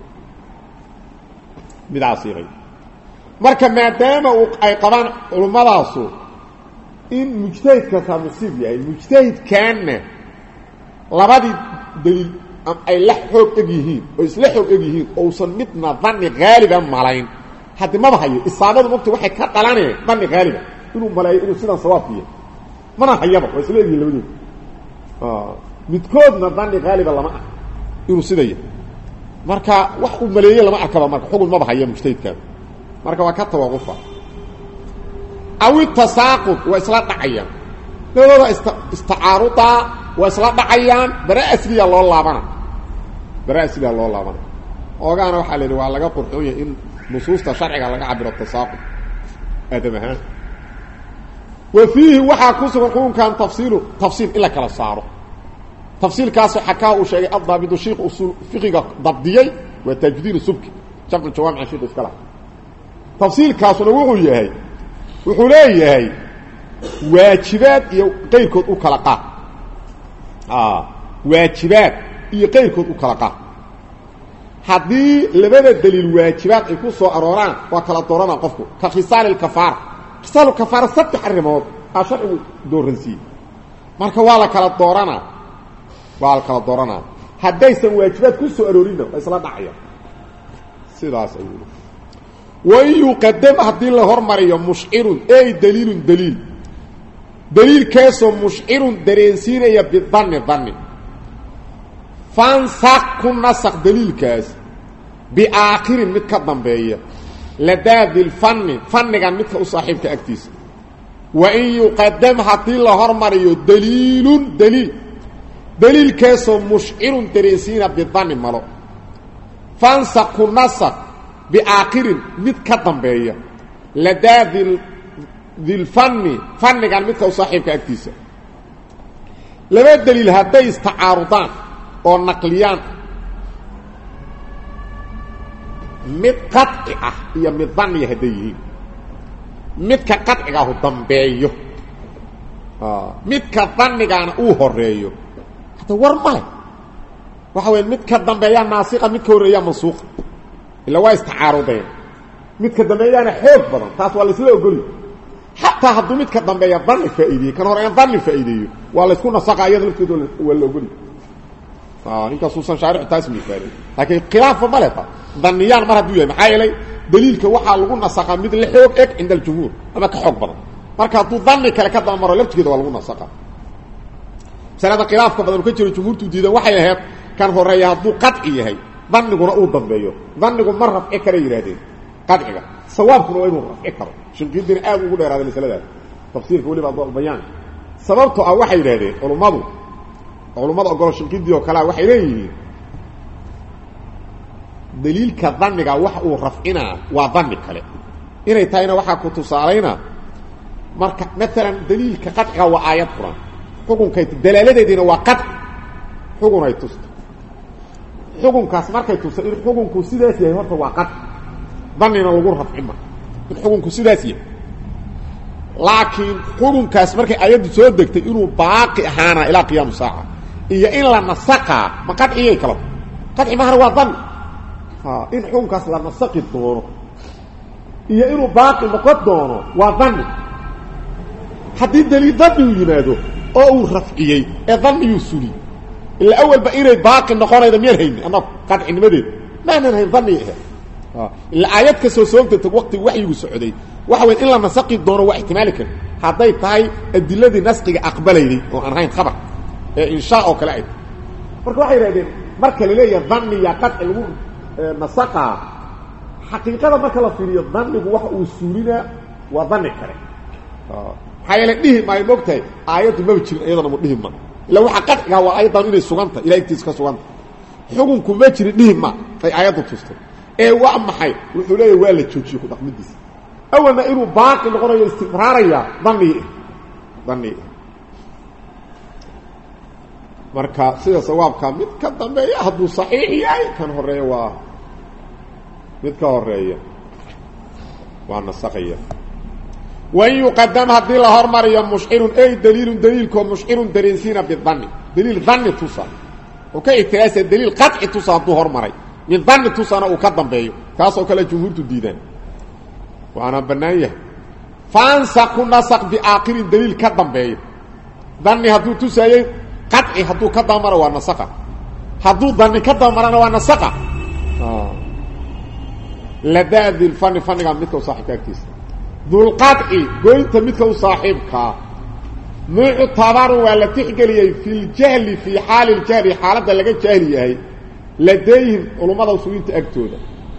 S1: mida asiibay marka maadaama ay qabaan culimadaas in mujtahidka ka musib yahay mujtahid kaana labadii dalil ay la xoog eegyihiin oo isla xoog eegyihiin oo san midna dhanni gaaliban malayn hadii ma bahayo isaabadu waqti waxay ka dhalaneen dhanni gaaliba inuu malay inuu sidan sawaabtiyo mana hayaba way isla eegyihiin labadii midkoodna dhanni gaaliban lama ah inuu sidaya marka wax uu maleeyay lama arkaba marka xugun ma bahayo mujtahidka marka waa ka tawaqufa aw tasaaqut wa isla dhacayaan labada istaaruda واسلا دحيان براسليا لو لابنا اوغانا waxa leeyahay waa laga qurxooyay in nusuusta sharciga laga cabiro tasaaqud adamaha وفيه waxa ku sugan xukunkan tafsiil ila kala saaro tafsiilkaas xakaa uu sheegay adaabidu sheekh usul fiqiga dabdiyay wa tajdiid subki jamcu jawaamic sheekh iskala tafsiilkaasuna wuxuu leeyahay waajibaad iyo qeyrkood u kala qaad waajibaad iyo qeyrkood u kala qaad hadii labada daliil waajibaad ay ku soo arooraan waa kala doorana qofku ka khisaal kafaara saddex arrimood sharci dooransi marka waa la kala doorana hadaysan waajibaad ku soo aroorinna isla dhacaya sidaas ayuu ويقدم هذه الهرمريه مشعر اي دليل كاسو مشعر درينسينيا بالظن fansaq kun nasakh dalilkaas bi aakhirin mid ka dambeeya ladaadil fannigan midka u saaxiibka agtiisa wa in yuqaddam hadii la hormariyo daliil kaasoo mushcirun dareensiina bidanni malo fansaq kun nasakh bi aakhirin mid ka dambeeya ladaadil fannigan midka u saaxiibka agtiisa laba daliil hadday istacaarudaan oo naqliyaan mid qadci ah iyo mid danniya hadday yihiin midka qadciga ahu dambeeyo midka dannigaana uu horeeyo hada war male waxa weeye midka dambeeyaa naasiqa midka horeeyaa mansuuqa ila waa istacaarudeen midka dambeeyaana xoog badan taas waa la isla ogoliyay xataa hadduu midka dambeeya danni faa'iideeyo kan horeeyaan danni faa'iideeyo waa la isku nasaqa iyada lafteedu waa la ogoliyay ninkaasuusan shaarixu taas miifaaday laakiin khilaafa ma leta danniyaan mar hadduu yahay maxaa yeelay daliilka waxaa lagu nasaqaa mid la xoog eg cinda aljumhuur ama ka xoog badan marka hadduu danni kale ka dabamaro laftigeeda waa lagu nasaqa masalada khilaafka badan ka jiro jumhuurtu diidan waxay ahayd kan horeeya hadduu qadci yahay danniguna uu dambeeyo dannigu ma rafci kara yidhaahdeen qadciga sawaabkuna waa inuu rafci karo shinqiidina aad ugu dheeraaday masaladaas tafsiirka weliba bayaan sababtoo ah waxay yidhahdeen culummada ogolo shinqiidii oo kalea waxay leeyihiin daliilka danniga wax uu rafcinaa waa danni kale inay tahayna waxaa ku tusaalayna marka maalan daliilka qadciga waa aayad quran xukunkay dalaaladeediina waa qadci xukunay tusta xukunkaas markay tusta in xukunku sidaas yahay horta waa qadci dannina lagu rafcima in xukunku sidaas yahay laakiin xukunkaas markay aayaddu soo degtay inuu baaqi ahaana ilaa qiyaamu saaca iyo in la nasaqaa ma qadciyay kala qadci mahana waa danni in xukunkaas la nasaqi doono iyo inuu baaqi noqon doono waa danni haddii daliil danni uu yimaado oo uu rafciyey ee danniyuu suli ilaa awalba inay baaqi noqonayda miyaan hayni annagu qadcinimadeeda maanan hayn danniya ahayd ilaa aayad kastoo soo degtay waqtiga waxyigu socday waxa weyn in la nasaqi doono waa ixtimaali kara hadday tahay adiladii nasqiga aqbalayday oo aan ahayn khabar ee inshaa oo kale ay marka waxay yidhahdeen marka la leeyahay danniya qadci lagu nasaqaa xaqiiqada marka la fiiriyo dannigu waxa uu suulinaa waa danni kale maxaa yeele dhihi maayo moogtahay aayaddu maba jirin iyadana mu dhihi ma ilaa waxaa qadcigaa waa aayaddan inay suganta ilahay agtiisa ka suganta xukunku ma jirin dhihi ma ay aayaddu tustay ee waa maxay wuxuu leeyahay waa la joojiye ku dhaqmidiisa awalna inuu baaqi noqonayo istimraaraya danni marka sida sawaabka mid ka dambeeya hadduu saxiix yahay kan horeeya waa mid ka horeeya waa nasaqaya wain yuqadam haddii la hormariyo mushcirun ay daliilkoo mushcirun dareensiina bidanni daliil danni tusa oo ka ictiraasa daliil qadci tusa hadduu hormaray min danni tusana uu ka dambeeyo kaasoo kale jumhuurtu diidaan waana bannaan yahay fansaqu nasaq biaakhirin daliil ka dambeeyo danni hadduu tusaayey qadci hadduu ka damaro waa nasaqa hadduu danni ka damarana waa nasaqa ladaadil fannigaa midka u saaxiibka agtiisa dulqadci goynta midka u saaxiibkaa muctabaru waa la tixgeliyey fi ljahli fii xaali ljahli xaaladda laga jaahli yahay ladayhim culummada usuuliinta agtooda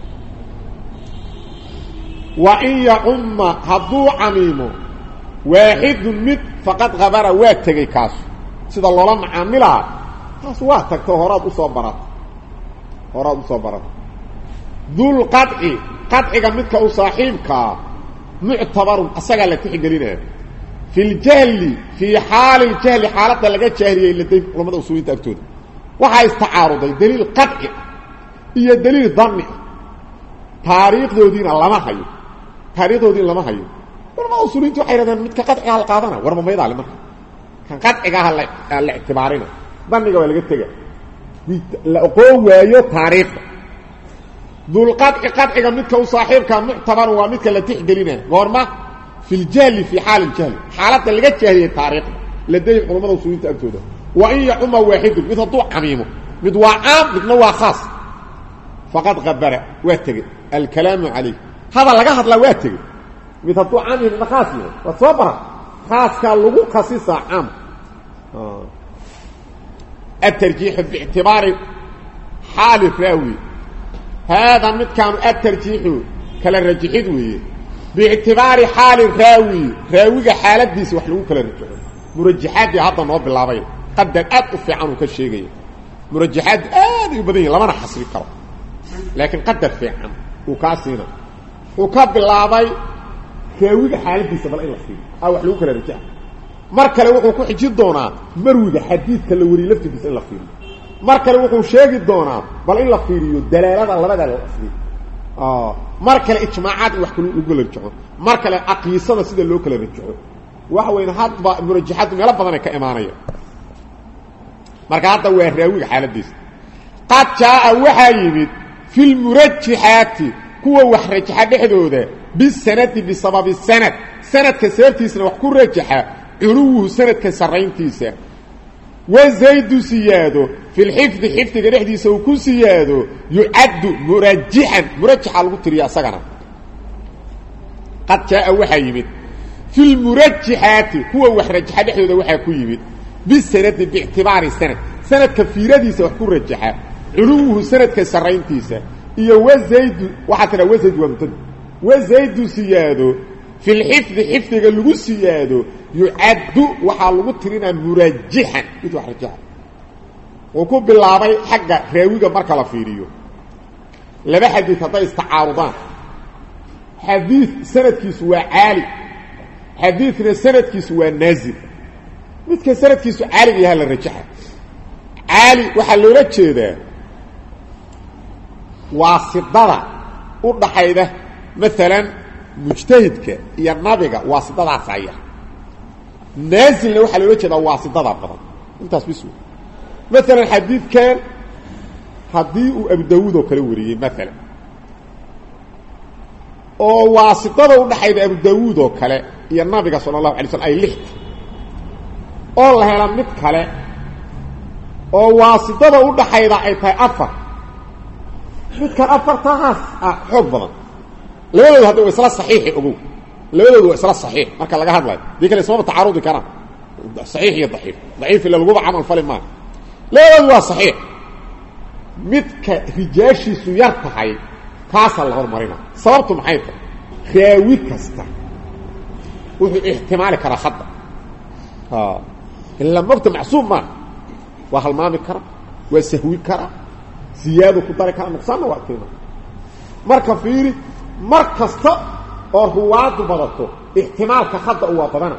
S1: wa in yacumma hadduu camiimo waaxidun mid faqad habara waa tegey kaasu sida loola macaamilaa taas waa tagto horaad usoo barata dulqadci qadciga midka u saaxiibkaa muctabarun asagaa la tixgelinaya fi ljahli fii xaali ljahli xaaladda laga jaahiliyey ladayhim culummada usuuliinta agtooda waxaa istacaaruday daliil qadci iyo daliil danni taariikhdoodiina lama hayo culamada usuuliyiintu waxay yidhahdeen midka qadcigaha la qaadana warma maydaale marka kan qadcigaha la ictibaarina danniga waa laga tega la oqoon waayo taariikhda dulqadci qadciga midka u saaxiibka muctabarun waa midka la tixgelina goorma fi ljahli fii xaali ljahli xaaladda laga jaahiliyey taariikhda ladayhim culamada usuuliyiinta agtooda wain yacuma waaxidun mid hadduu camiimo mid waa caam midna waa khaas faqad habara waa tegey alkalaamu calayh hadal laga hadlaa waa tegey mid hadduu caam yahay midna khaas yahay waad soo baran khaaskaa lagu khasisaa caam الترجيح باعتبار حال الراوي هذا مد كانوا الترجيح كلا رجحيد ويه باعتبار حال راوي حالتيس wax lagu kala rajaxo murajjahaad hadda noo bilaabay qadar aad u fiican oo ka sheegay murajjahaad aad u badan lamana xasri karo laakiin qadar fiican uu ka siina uu ka bilaabay raawiga xaaladiisa bal in la fiiriyo wax lagu kala rajaxo mar kale wuxuu ku xijin doonaa marwiga xadiidka la wari laftiisa in la fiiriyo mar kale wuxuu sheegi doonaa bal in la fiiriyo dalaalada labada la asli mar kale ijmaacaad wax kale ugu leeyahay mar kale aqyisada sida loo kala rajaxo wax weyn hadba murajjahaad meel badan ka imaanaya marka hadda waa raawiga xaaladiisa qad jaa waxa yimid fil murajjahaati kuwa wax rajaxa dhexdooda bisanadi bisabab sanadka sababtiisna wax ku rajaxa culuhu sanadka sarayntiisa وزيد سياده في الحفظ حفظ غدحديسه او كو سياده يعد مرجحا لو تريا اسغنا قد جاء وحا يمد في المرجحات هو وحرجح دحوده وحا كو يمد بالسند باعتبار سند كفيرديسه wax ku rajaxa culuhu sanadka sarayntiisa iyo وزيد waxa tira وزيد ومتد وزيد سياده في الحفظ حفظ لو سياده يعد waxa lagu tirina murajjahan mid wax rajaxa oo ku bilaabay xagga raawiga marka la fiiriyo laba xadiis haday istacaarudaan xadiis sanadkiisu waa caali xadiisna sanadkiisu waa naazil midka sanadkiisu caali yahay la rajaxa caali waxa loo jeedaa waasidada u dhaxayda مثلا مجتهدك يا نبيغا واسطه صحيح نازل waxa loo jeedaa waasitada badan intaas bisu مثلا حديث كان hadii uu Abu Daawud oo kale wariyay مثلا oo waasitada u dhaxayda Abu Daawud oo kale iyo nabiga sallallahu alayhi wasallam ay lix oo la hela mid kale oo waasitada u dhaxayda ay tahay afar mid ka afartaas xoog badan labadoodu hadda isla saxiix ugu labadoodu isla saxiix marka laga hadlayo dikale sabab taarud kana saxiix iyo dhaif ila lagu amal falima labadoodu waa saxiix midka rijaashiisu yar tahay kaas la hormarina sababtu maxay tahay raawi kasta wuxuu ihtimaal kara khata illa mabta macsuum ma wa halmaami kara wa sahwi kara ziyaado ku dari kara nuqsaan waa qiimo marka fiiri markasta oo ruwaadu badato ihtimaalka khada uu badana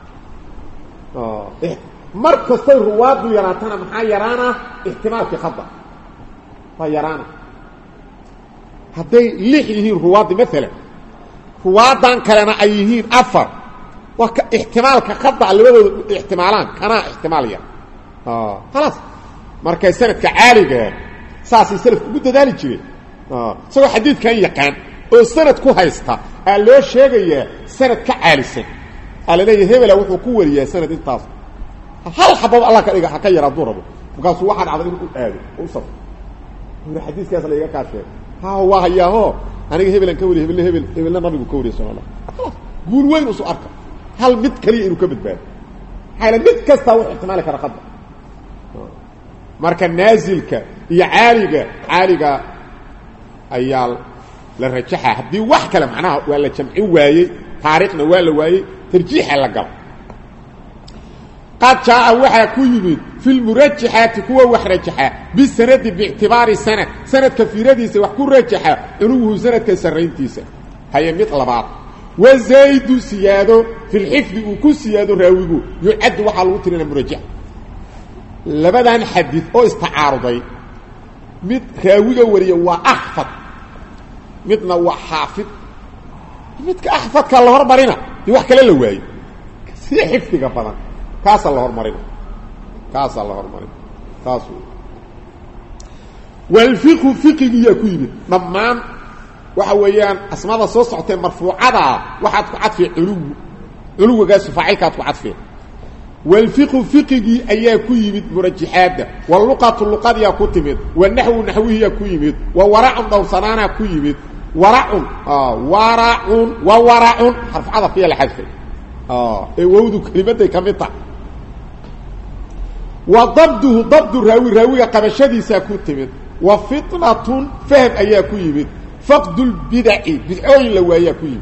S1: markasta ruwaadu yaraatana maxaa yaraana ihtimaalka khada waa yaraana haday lix yihiin ruwaadu mesela ruwaadan kalena ay yihiin afar waa ihtimaalka khada labadooda ihtimaalaan kana ihtimaaliya خلاص markay sanadka caaliga saasi salaf ugu dadaali jiray soo xadiidkan yaqaan oo sanad ku haysta loo sheegaya sanad ka caalisan leeyahay hebel wuxuu ku wariyay sanad intaas hal xabab Allah ka dhiga ka yara durabo markaas waxa dhacday inuu aado oo saf in xadiiskaas la iga kaashay waa yaho aniga hebelan ka wariyay hebelna nabigu ka wariyay sallallahu guul weyn oo soo arka hal mid kaliya inuu ka badbaado xayla mid kasta wax ihtimaal kara qad marka naazilka iyo caaliga ayaal la rajaxa hadii wax kale macnaha waa la jamci waayay taariikhna waa la waayay tarjiix la gal qad jaa waxa ku yimid fil murajjahat kuwa wax rajaxa bisanad bi'tibari sanad kafiradiisa wax ku rajaxa inuu sanadka sareyntiisa hay mid labaad وزيد سياده في الحفظ وكسياده راويغو يعد waxa lagu tirina murajjah labadan xadiis oo istaaruday mid raawiga wariyo waa ahfad midna waa haafid midka ahfadka la hormarina wax kale la waayay si xifdiga badan kaas la hormarina taas wal fiqhi ku yimid dhammaan waxa weeyaan asmaada soo socotay marfuucada waxaad ku cadfi culuwigaas faa'ilkaad ku cadfi wal fiqhi ayaa ku yimid murajjihada wal luqad ya ku timid wa nahwu nahwiya ku yimid wa wara'un dawsanana ku yimid wara'un harfada fiya la hadfi ee wawdu kalimaday kamita وضبطه ضبط راوي قبشديسا كتمد وفطنة فهم ايا كيمد فقد البدع بدعوين لوايا كيمد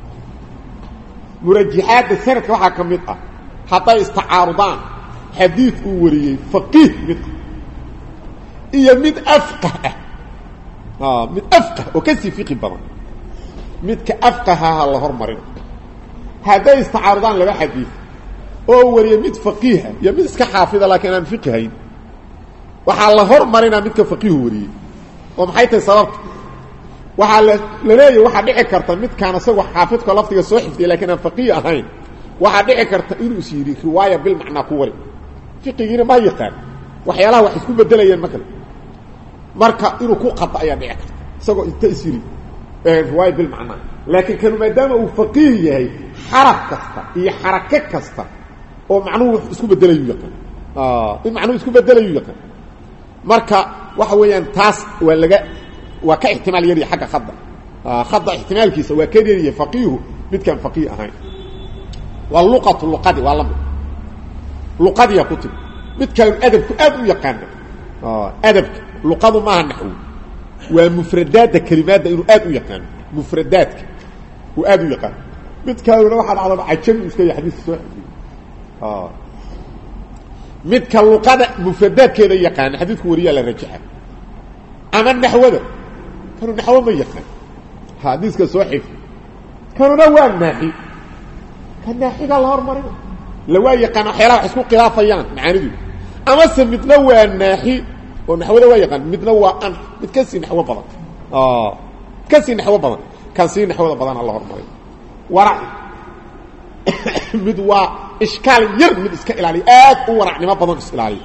S1: مرجحات السنة waxaa kamid ah haday istacaarudaan xadiis uu wariyay faqih mid iyo mid afqah mid afqah oo kasi fiqi badan mid ka afqaha la hormarin haday istacaarudaan laba xadiis oo wariyay mid faqih iyo mid iska xaafida laakiin aan fiqhayn waxa la hormarina mid ka faqih wariyay oo maxay tahay sababta waxa la leeyahay waxa dhici karta mid kaan asagoo xaafidka laftiga soo xifdiyay laakiin aan faqih ahayn waxa dhici karta inuu siiri riwaaya bil macna ku wari fiqigiina ma yaqaan waxyaalaha wax isku bedelayeen marka inuu ku qad ayaa dhici karta isagoo inta isiri riwaaya bil macna laakiin kanu maadaama uu faqih yahay xaraf kasta iyo xaraka kasta oo macnuhu isku bedelayo yaqaan in macnuhu isku bedelayo yaqaan marka waxa weeyaan taas waa laga وكا احتمال يري حق خضع احتمال كيسا وكا يري فقيه مد كان فقيه اهين واللقة اللقة والله لقة يا كتب مد كان أدب يقان أدب لقة معها النحو ومفردات كلمات إنه أدب يقان مفردات وأدب يقان مد كان واحد على عجم يسكي حديث السؤال مد كان لقة مفردات كده يقان حديث كوريا للرجحة أما النحو ده كانوا نحو ما يقان حديث كسوحف كانوا نوان ناحي كان ناحي قال الله مريض لو يقان حيرا اسمه قرافيان معاندي اما سميت نوان ناحي ونحو ده يقان متنوى ان متكسي نحو بدن كسي نحو بدن كان سي نحو بدن الله مريض ورع مدوا اشكال ير مد اسك الالي اد ورعنimo badan is ilaali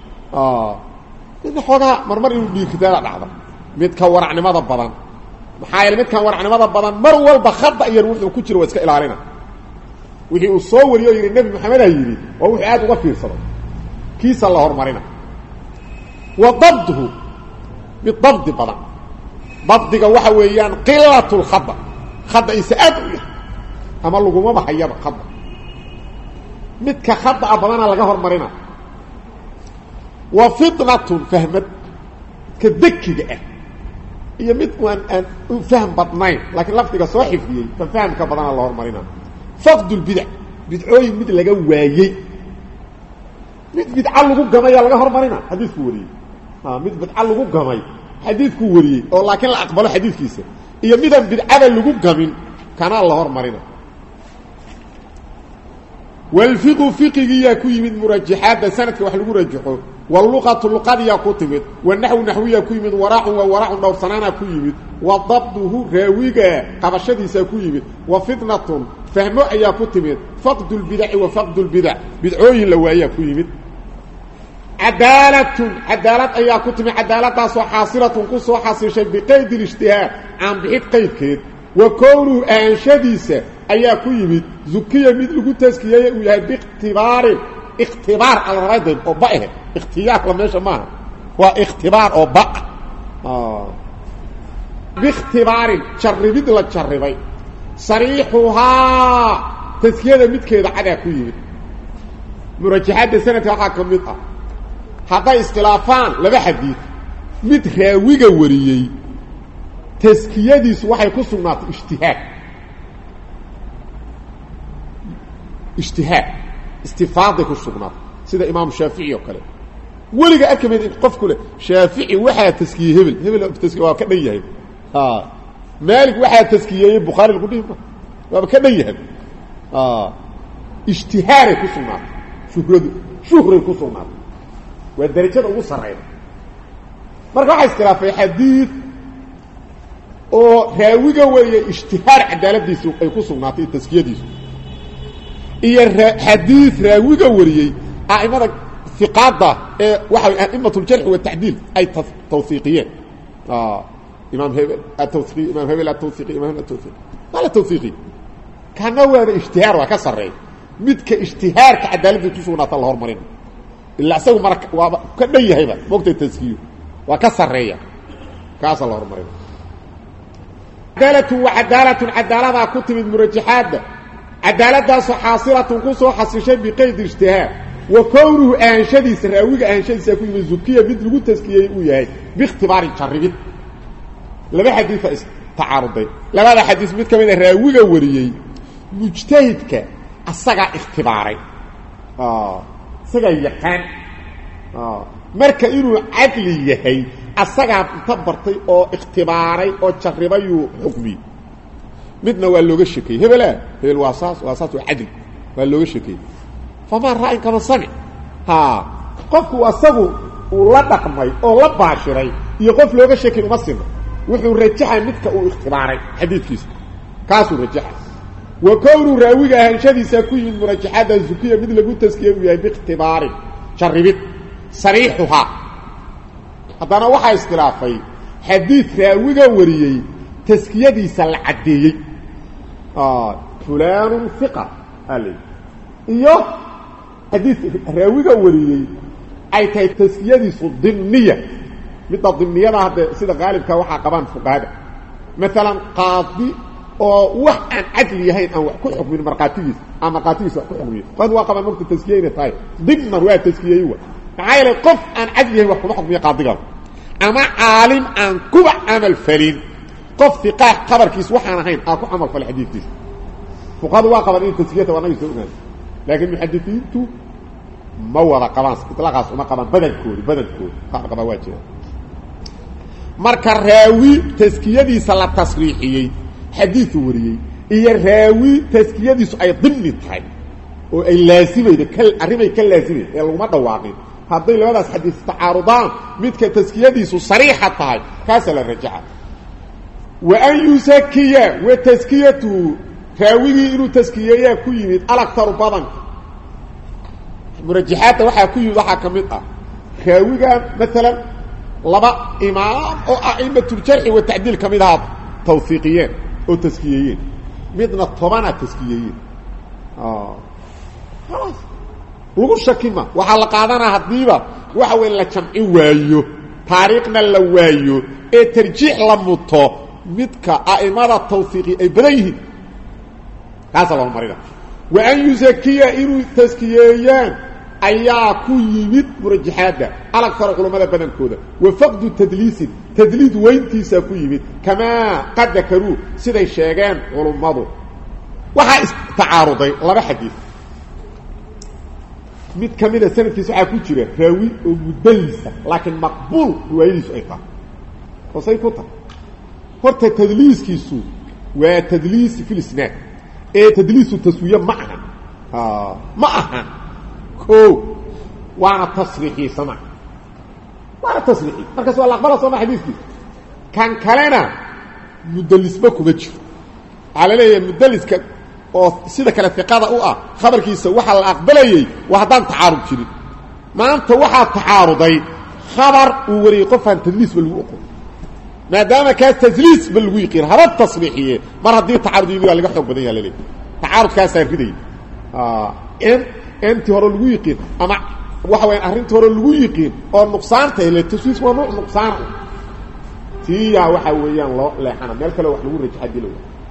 S1: xogaa marmar inuu dhiigtada dhacdo mid ka waracnimada badan maxaa yeelay mid ka waracnimada badan mar walba khada yar wuxuu ku jiro iska ilaalina wixii uu soo wariyo yiri nabi maxamed ay yiri oo wuxuu aad uga fiirsado kiisa la hormarina wadabduhu bidabd badan dabdiga waxa weeyaan qillatul khada isaad ama laguma bahayaba khada mid ka khada badana laga hormarina وفطنة فهمت كذكية هي متوان أن فهم بطنين لكن لفتك صحيح فيه ففهم كبطان الله مرينا فقد البدع بدعوي مثل لقوايي مثل بدعلقوا قمي لقى مرينا حديث كوري مثل بدعلقوا قمي حديث كوري ولكن لا أقبل حديث كيسة هي مثل بدعلقوا قمي كان الله مرينا والفقه فقهية كوي من مرجحات سنة وحلقوا رجحوه واللغة اللغة يكتمت والنحو نحوية كيمت وراع دور سنانا كيمت وضبطه راوية قبشدي سكيمت وفطنة فهمه يكتمت فقد البدع وفقد البدع بدعوي لوايا كيمت عدالة أي كتمت عدالة حاصلة قصة حاصلة بقيد الاجتهاد عن بحيث قيد كيد وكونه أنشديسة أي كيمت زكية مثل قد تسكية باختبار اختبار على الرجل او بقى اختيار لما يسمى واختبار او بقى باختبار شربيد لا شربي صريحها تسكيه مدكيده عدا كييد مرجحات سنه waxa kamid ah hada istilaafan laba xadiis mid raawiga wariyay taskiyadiis waxay ku sugnaatay ijtihaad استفاضه كسغنا سيده امام الشافعي وكله ولغا اكمد قف كله شافعي وحا تسكيه هبل تسكيه وا كديهي مالك وحا تسكيه البخاري القديم وا كديهي اشتهار كسغنا شهر كسغنا والدرجه ugu sareeyay marka waxa iskiraafay xadiis oo raawiga wariye ijtihaar cadaaladiisu ay ku sugnaatay taskiyadiisu iyo حديث راويغا وريي ائمه ثقاده waxa ائمه الجرح والتعديل اي توثيقيه امام هبل التوثيقي امام هبل التوثيقي امام التوثيقي قال التوثيقي كان هو اشتهار وكسر مدك اشتهار كعداله تسونا الله هرمرين الا اسو مرك كديهيبا وقت التسكيه وكسريا كاس الله هرمرين عداله كتب المرجحات عدالة حاصلة كسو حسشي بقيد اجتهاد وكونه أنشديس راويق أنشديس يكون من زكية بيد لغو تسكية وياهي باختبار جربت لما حديث تعارضي لما حديث بيد كمان راويق وريي مجتهدك السقع اختباري سقع يقان marka inuu aqli yahay asaga tabartay oo ikhtibaaray oo jarribayo xukmi midna waa looga shakay hebel waasaas oo aqli waa looga shakay fama ra'ay kama sami qofku asagu uu la dhaqmay oo la baashiray iyo qof looga shakay uma sino wuxuu rajaxay midka uu ikhtibaaray xadiidkiisa kaasuu rajaxay wa kawru raawiga hanshadiisa ku yimid murajaxada zukiya mid lagu taskiyo yahay bi ikhtibaarin jarribid صريحها هذا وحا استلافي حديث راويغا وريي تسكيديسا العديي فلان ثقة قال ايوه حديث راويغا وريي اي تاي تسكيديسو ضمنية مثل الضمنية هذا سيدة غالب كوحا قبان فقادة مثلا قاضي wax aan adli yahayn aan wax ku xukmin marqaatigiis ama marqaatigiis wax ku xukmin qad waa qaban marka taskiyayna tahay dibna waa taskiyay عائلة قف أن عدله وحكم يقاضيهم أما عالم أن كوع عمل فلين قف ثقاه خبر كيس وحانا هين أكو عمل في الحديث كيس فقد واقع بين تسكيته وانا يسوقنا لكن محدثين تو موضع قبانس اطلاقاس وما قبان بدل كوري قبا واجه مركا الراوي تسكيدي صلاة تصريحيي حديث وريي إيا الراوي تسكيدي أي ضمن التحي وأي لازمة أرمي كاللازمة يلو ما دواقين هذا لماذا حديث تعارضان متك تسكيديس صريحة طاي كاسل الرجعة وأن يسكي وتسكيته راويه إنه تسكيه كويمت الأكثر بضن مرجحات وحا كويمت وحا كمتها راويه مثلا لبا إمام أو أئمة الجرح والتعديل كمتها توثيقيين أو تسكيين مدنا الطبانة تسكيين خلاص lagu shakima waxa la qaadana hadiiba waxa weyn la jamci waayo taariikhna la waayo ee tarjiix la muto midka aimada tawfiiqi ay badan kaasa loo marina wa an yuzakiya iru taskiyayaan ayaa ku yimid murajihada ala kar culimada badankooda wa faqdu tadliid weyntiisa ku yimid kama qad dakaru siday sheegaan culimadu waxa istaaruday laba xadiis mid kamida sanadkiisa waxa ku jira raawi oo mudallisa laakiin maqbuul riwaayadiisu ay tahay oo say ku tahay horta tadliiskiisu waa tadliis fil isnaad ee tadliisu taswiya macna معها كو وانا تصريحي سمع وانا تصريحي مركز والله أقبله سمع حديثي كان كلنا مدلس بكو بجر على ليه مدلس كان سيدا كلا ثقادة خبر كيسا وحا الأقبلي وحدان تعارض شري ما أنت وحا تعارضي خبر وريقفها تدليس بالوقف ما دام كان تدليس بالويقين هذا التصريحية مرة دي تعارض يمير اللي قحوك بدنيا لليه تعارض كاسا يفيدي انت هو الويقين اما waxa weyn arinta hore lagu yiqiin oo nuqsaanta ile taswiis waa nooc nuqsaan tiya waxa weeyaan loo leexana meel kale wax lagu rajax dilo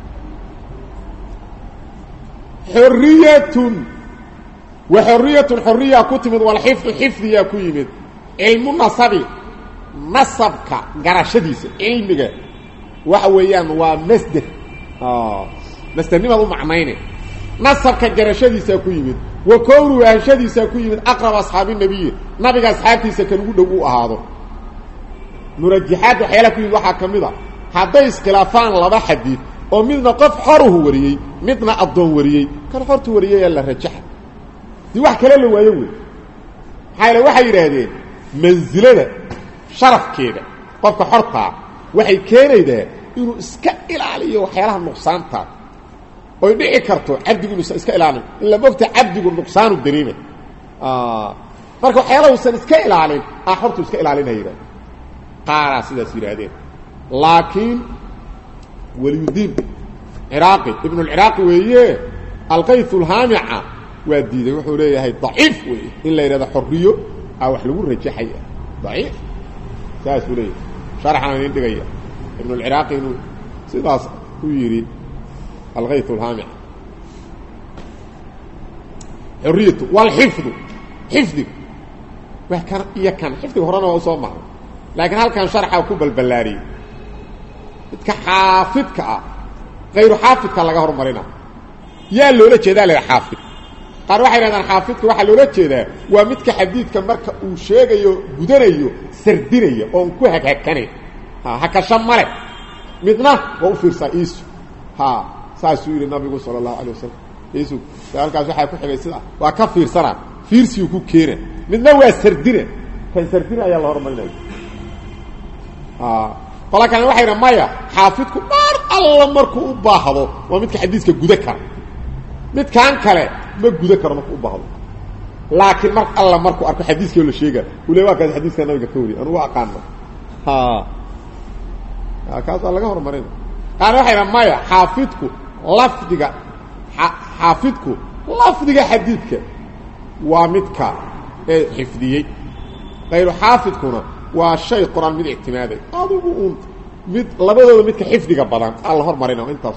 S1: حرية كتمد والحفظ حفظية كيمد علم النصبي نصبك قرشديس علمك وحويان ومسدر مستر نمضوا معنين نصبك قرشديس كيمد وكونه أنشديس كيمد أقرب أصحاب النبي نبي أصحابتيس كانوا يقولوا هذا مرجحات وحيالة كيمد وحا كمدا هذا اسخلافان لبا حديث ومدنا قف حره وريي مدنا أضون وريي كان حرته وريي يلا رجحه دي واحد كلا اللي وايوي حالا waxay yiraahdeen manzilada sharafkeeda qofka xorta waxay keenaydaa inuu iska ilaaliyo waxyaalaha nuqsaanta oo dhici karto abdigu iska ilaalin illa bogta abdigu nuqsaanu dareemay marka waxyaalaha uu iska ilaalin xortu iska ilaalinayra qaara sidaas yiraahdeen laakiin waliyuddin iraqi ibn al-iraqi weeye al-qayth al-hami'a واديده وحو ليهي ضعيف الا يراد حريه او wax lagu rajaxay ضعيف ساس ولي شرحنا من دغيا ابن العراقي انه سيداس هو يري الغيث الهامع حريته والحفظ حفظك وكان يكن حفظك هرانا وصوم معه لكن هل كان شرحه كوب البلاري كحافظك غير حافظك لغا هرمرينا يا لولا جيدا لا حافظ قال waxay raadaan xaafidku waxa loola jeedaa waa midka xadiidka marka uu sheegayo gudanayo sardinayo oo ku hagaakanay ha ka shamale midna waa u fiirsaa iisu saasuu yiri nabigu sallallahu alayhi wasallam iisu halkaas waxa ku xigay sida waa ka fiirsana fiirsiyo ku keenay midna waa sardina kan sardina ayaa la hormarinay qala kan waxay ramaya xaafidku mar alla markuu u baahdo waa midka xadiiska guda kara mid kaan kale ma guda karo markuu u baahdo laakiin mar alla markuu arko xadiiska la sheega uu leeyahay ka xadiiska nabiga ka wari anu aqaano kaas laga hormarin qaar waxay ramaya xaafidku lafdiga xadiidka waa midka ee xifdiyay غير حافظكنا وشيء قرآن من اعتماده هذا mid labadooda midka xifdiga badan Allah hormarina intaas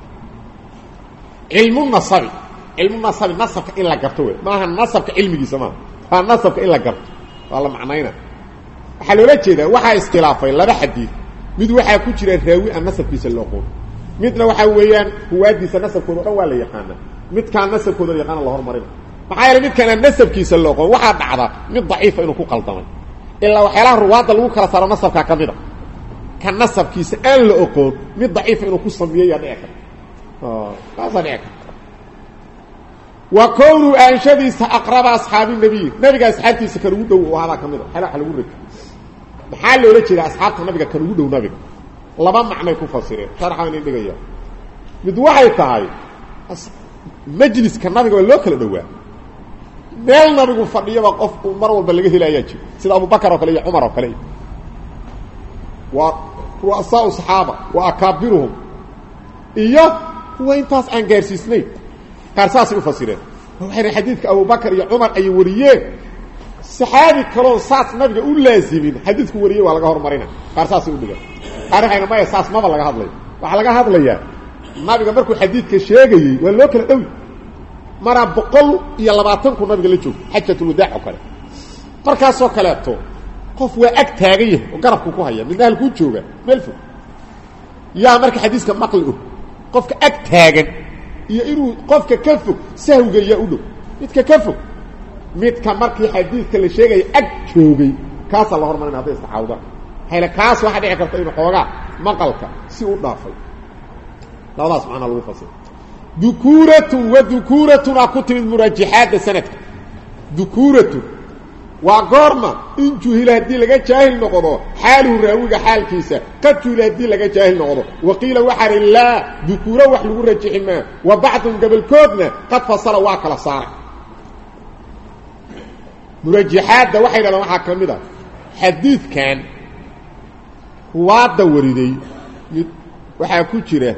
S1: ilmu nasabi nasabka in la garto way maaha nasabka cilmigiisa ma fa nasabka in la garto wala macnayna waxa loo jeedaa waxa iskhilaafay laba xadiid mid waxa ku jira raawi an nasabkiisa loo qoon midna waxa weeyaan huwaadiisa nasabkooda dhan waa la yaqaan mid ka nasabkooda yaqaan Allah hormarina maxaa yeelay mid kana nasabkiisa loo qoon waxa dhacda mid daciif inuu ku qaldamay illa waxyaalaha ruwaada lagu kala saaro nasabka kamida kan nasabkiisa aan la oqoon mid daciif inuu ku sameeyo dhacay qasadek wa kawru anshadiisa aqraba asxaabi nabiga asxaabtiisa kan ugu dhow oo hada kamida xala lagu rig maxaa loo jeedaa asxaabta nabiga kan ugu dhow nabiga laba macno ku fasireen sharxan in dhigaya mid waxay tahay majliska nabiga loo kala dhawaa meel nabigu fadhiyaba qof mar walba laga helayaa jir sida Abu Bakar oo kale iyo Umar oo kale wa ru'asaa sahaba wa akabiruhum iyo huwa intaas aan gaarsiisnay qarsaas u fasireen waxay xadiidka Abu Bakar iyo Umar ay wariyeen saxaabi kale saas nabiga u laazimin xadiidku wariyay waa laga hormarina qarsaas u dhiga qarxayna ma saas ma laga hadlay waxa laga hadlayaa nabiga markuu xadiidka sheegayay waa loo kala dhaw mara 120 ku nabiga la joog xajjatul wadaa kale markaas oo kaleeto qof waa ag taagay oo garabku ku haya mid halku jooga meel fog yaa marka xadiiska maqli qofka ag taagan iyo inuu qofka ka fog sahawga yaa u dhow midka ka fog midka markii xadiiska la sheegay ag joogay kaas la hormarin haday saxaawada hayla kaas waxa dhici karta inuu xoogaa maqalka si u dhaafay labadaas macna lagu fasir ذكورة وذكورة أكتب المراجحات سنة ذكورة وقرما إن جهل هدي لغا جاهل نقضه حاله راويق حال كيسا قد جهل هدي لغا جاهل نقضه وقيل وحر الله ذكورة وحلو رجح ما وبعض قبل كودنا قد فصل واكل صارع مرجحات ده وحيدا لما حكم ده حديث كان وعد وردي وحا كجره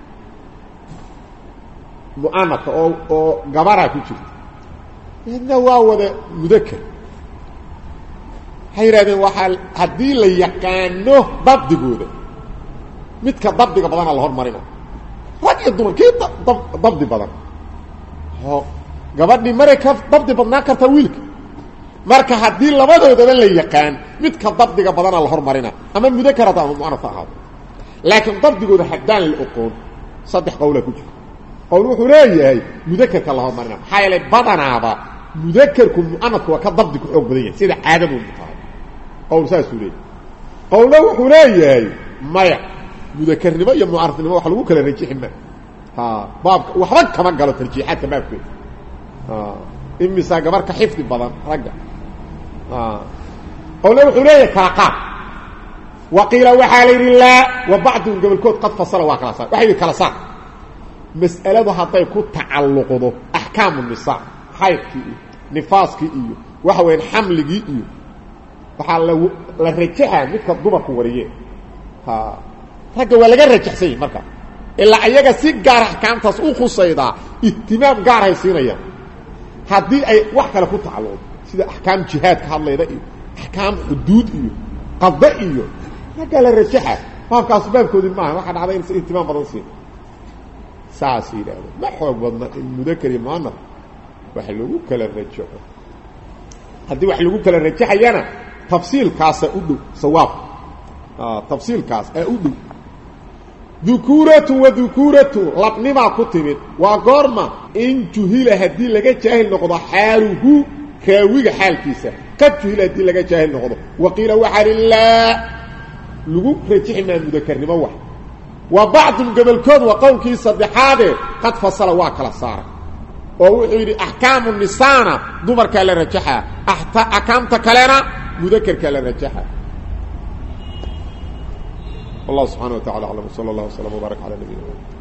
S1: مؤنث او غبره كجرت إنه واوده مذكر حيرادين waxa hadii la yaqaano dabdigooda midka dabdiga badan la hormarina rag dumarkii dabdi badan gabadhi marka dabdi badan karta wiilka marka hadii labadooda la yaqaan midka dabdiga badan la hormarina ama mudakkarada ama mu'annath ah laakiin dabdigooda hadaan la aqoon saddex qowla ku jira qowl wuxuu leeyahay mudakkarka la hormarina xayla badanaaba mudakkarku mu'annath waa ka dabdi ku xoog badan yahay sida caadadu tahay qowl saasuulay qowla wuxuu leeyahay maya mudakkarnimo iyo mu'annathnimo wax lagu kala rajixina baab waxba kama galo tarjiixaadka baabkeeda imisa gabar ka xifdi badan ragga qowla wuxuu leeyahay kaaqaab وقيل وحالي الله وبعض قبل كود قد فصل واكلا صار وحي كلا صار مسألة هطي كود تعلقه أحكام النساء حيثي نفاسكي إيو وحوين حملكي إيو وحال لرجحها مثل الضبك وريه رجع ولا رجح سي مركا إلا أيها سيجار أحكام تسوق الصيدا اهتمام جار هيصيريا هذه أي واحد كلا كود تعلقه سيدا أحكام جهاد كهذا إيه أحكام حدود إيو قضاء إيو قال الرجحة ما بقى أسباب كودي معه واحد على إنس اهتمام بدنسين ساسي له ما حق بدنا المذكر معنا وحلوه كلا الرجحة haddii wax lagu kala rajaxayana tafsiilkaasa u dhow sawaab tafsiilkaas ee u dhow dukuuratu wa dukuuratu labnimaa ku timid waa goorma in juhila haddii laga jaahil noqdo xaaluhu raawiga xaalkiisa qad juhila haddii laga jaahil noqdo waqiila waxaa lilaa lagu rajixi maa mudakarnimo wax wa bacdun gobolkood waa qowlkii saddexaadee qad fasala waa kala saaray oo wuxuu yidhi axkaamu nisaana dumarkaa la rajaxaa axkaamta kalena mudakarkaa la rajaxaa والله سبحانه وتعالى أعلم وصلى الله وسلم وبارك على نبينا محمد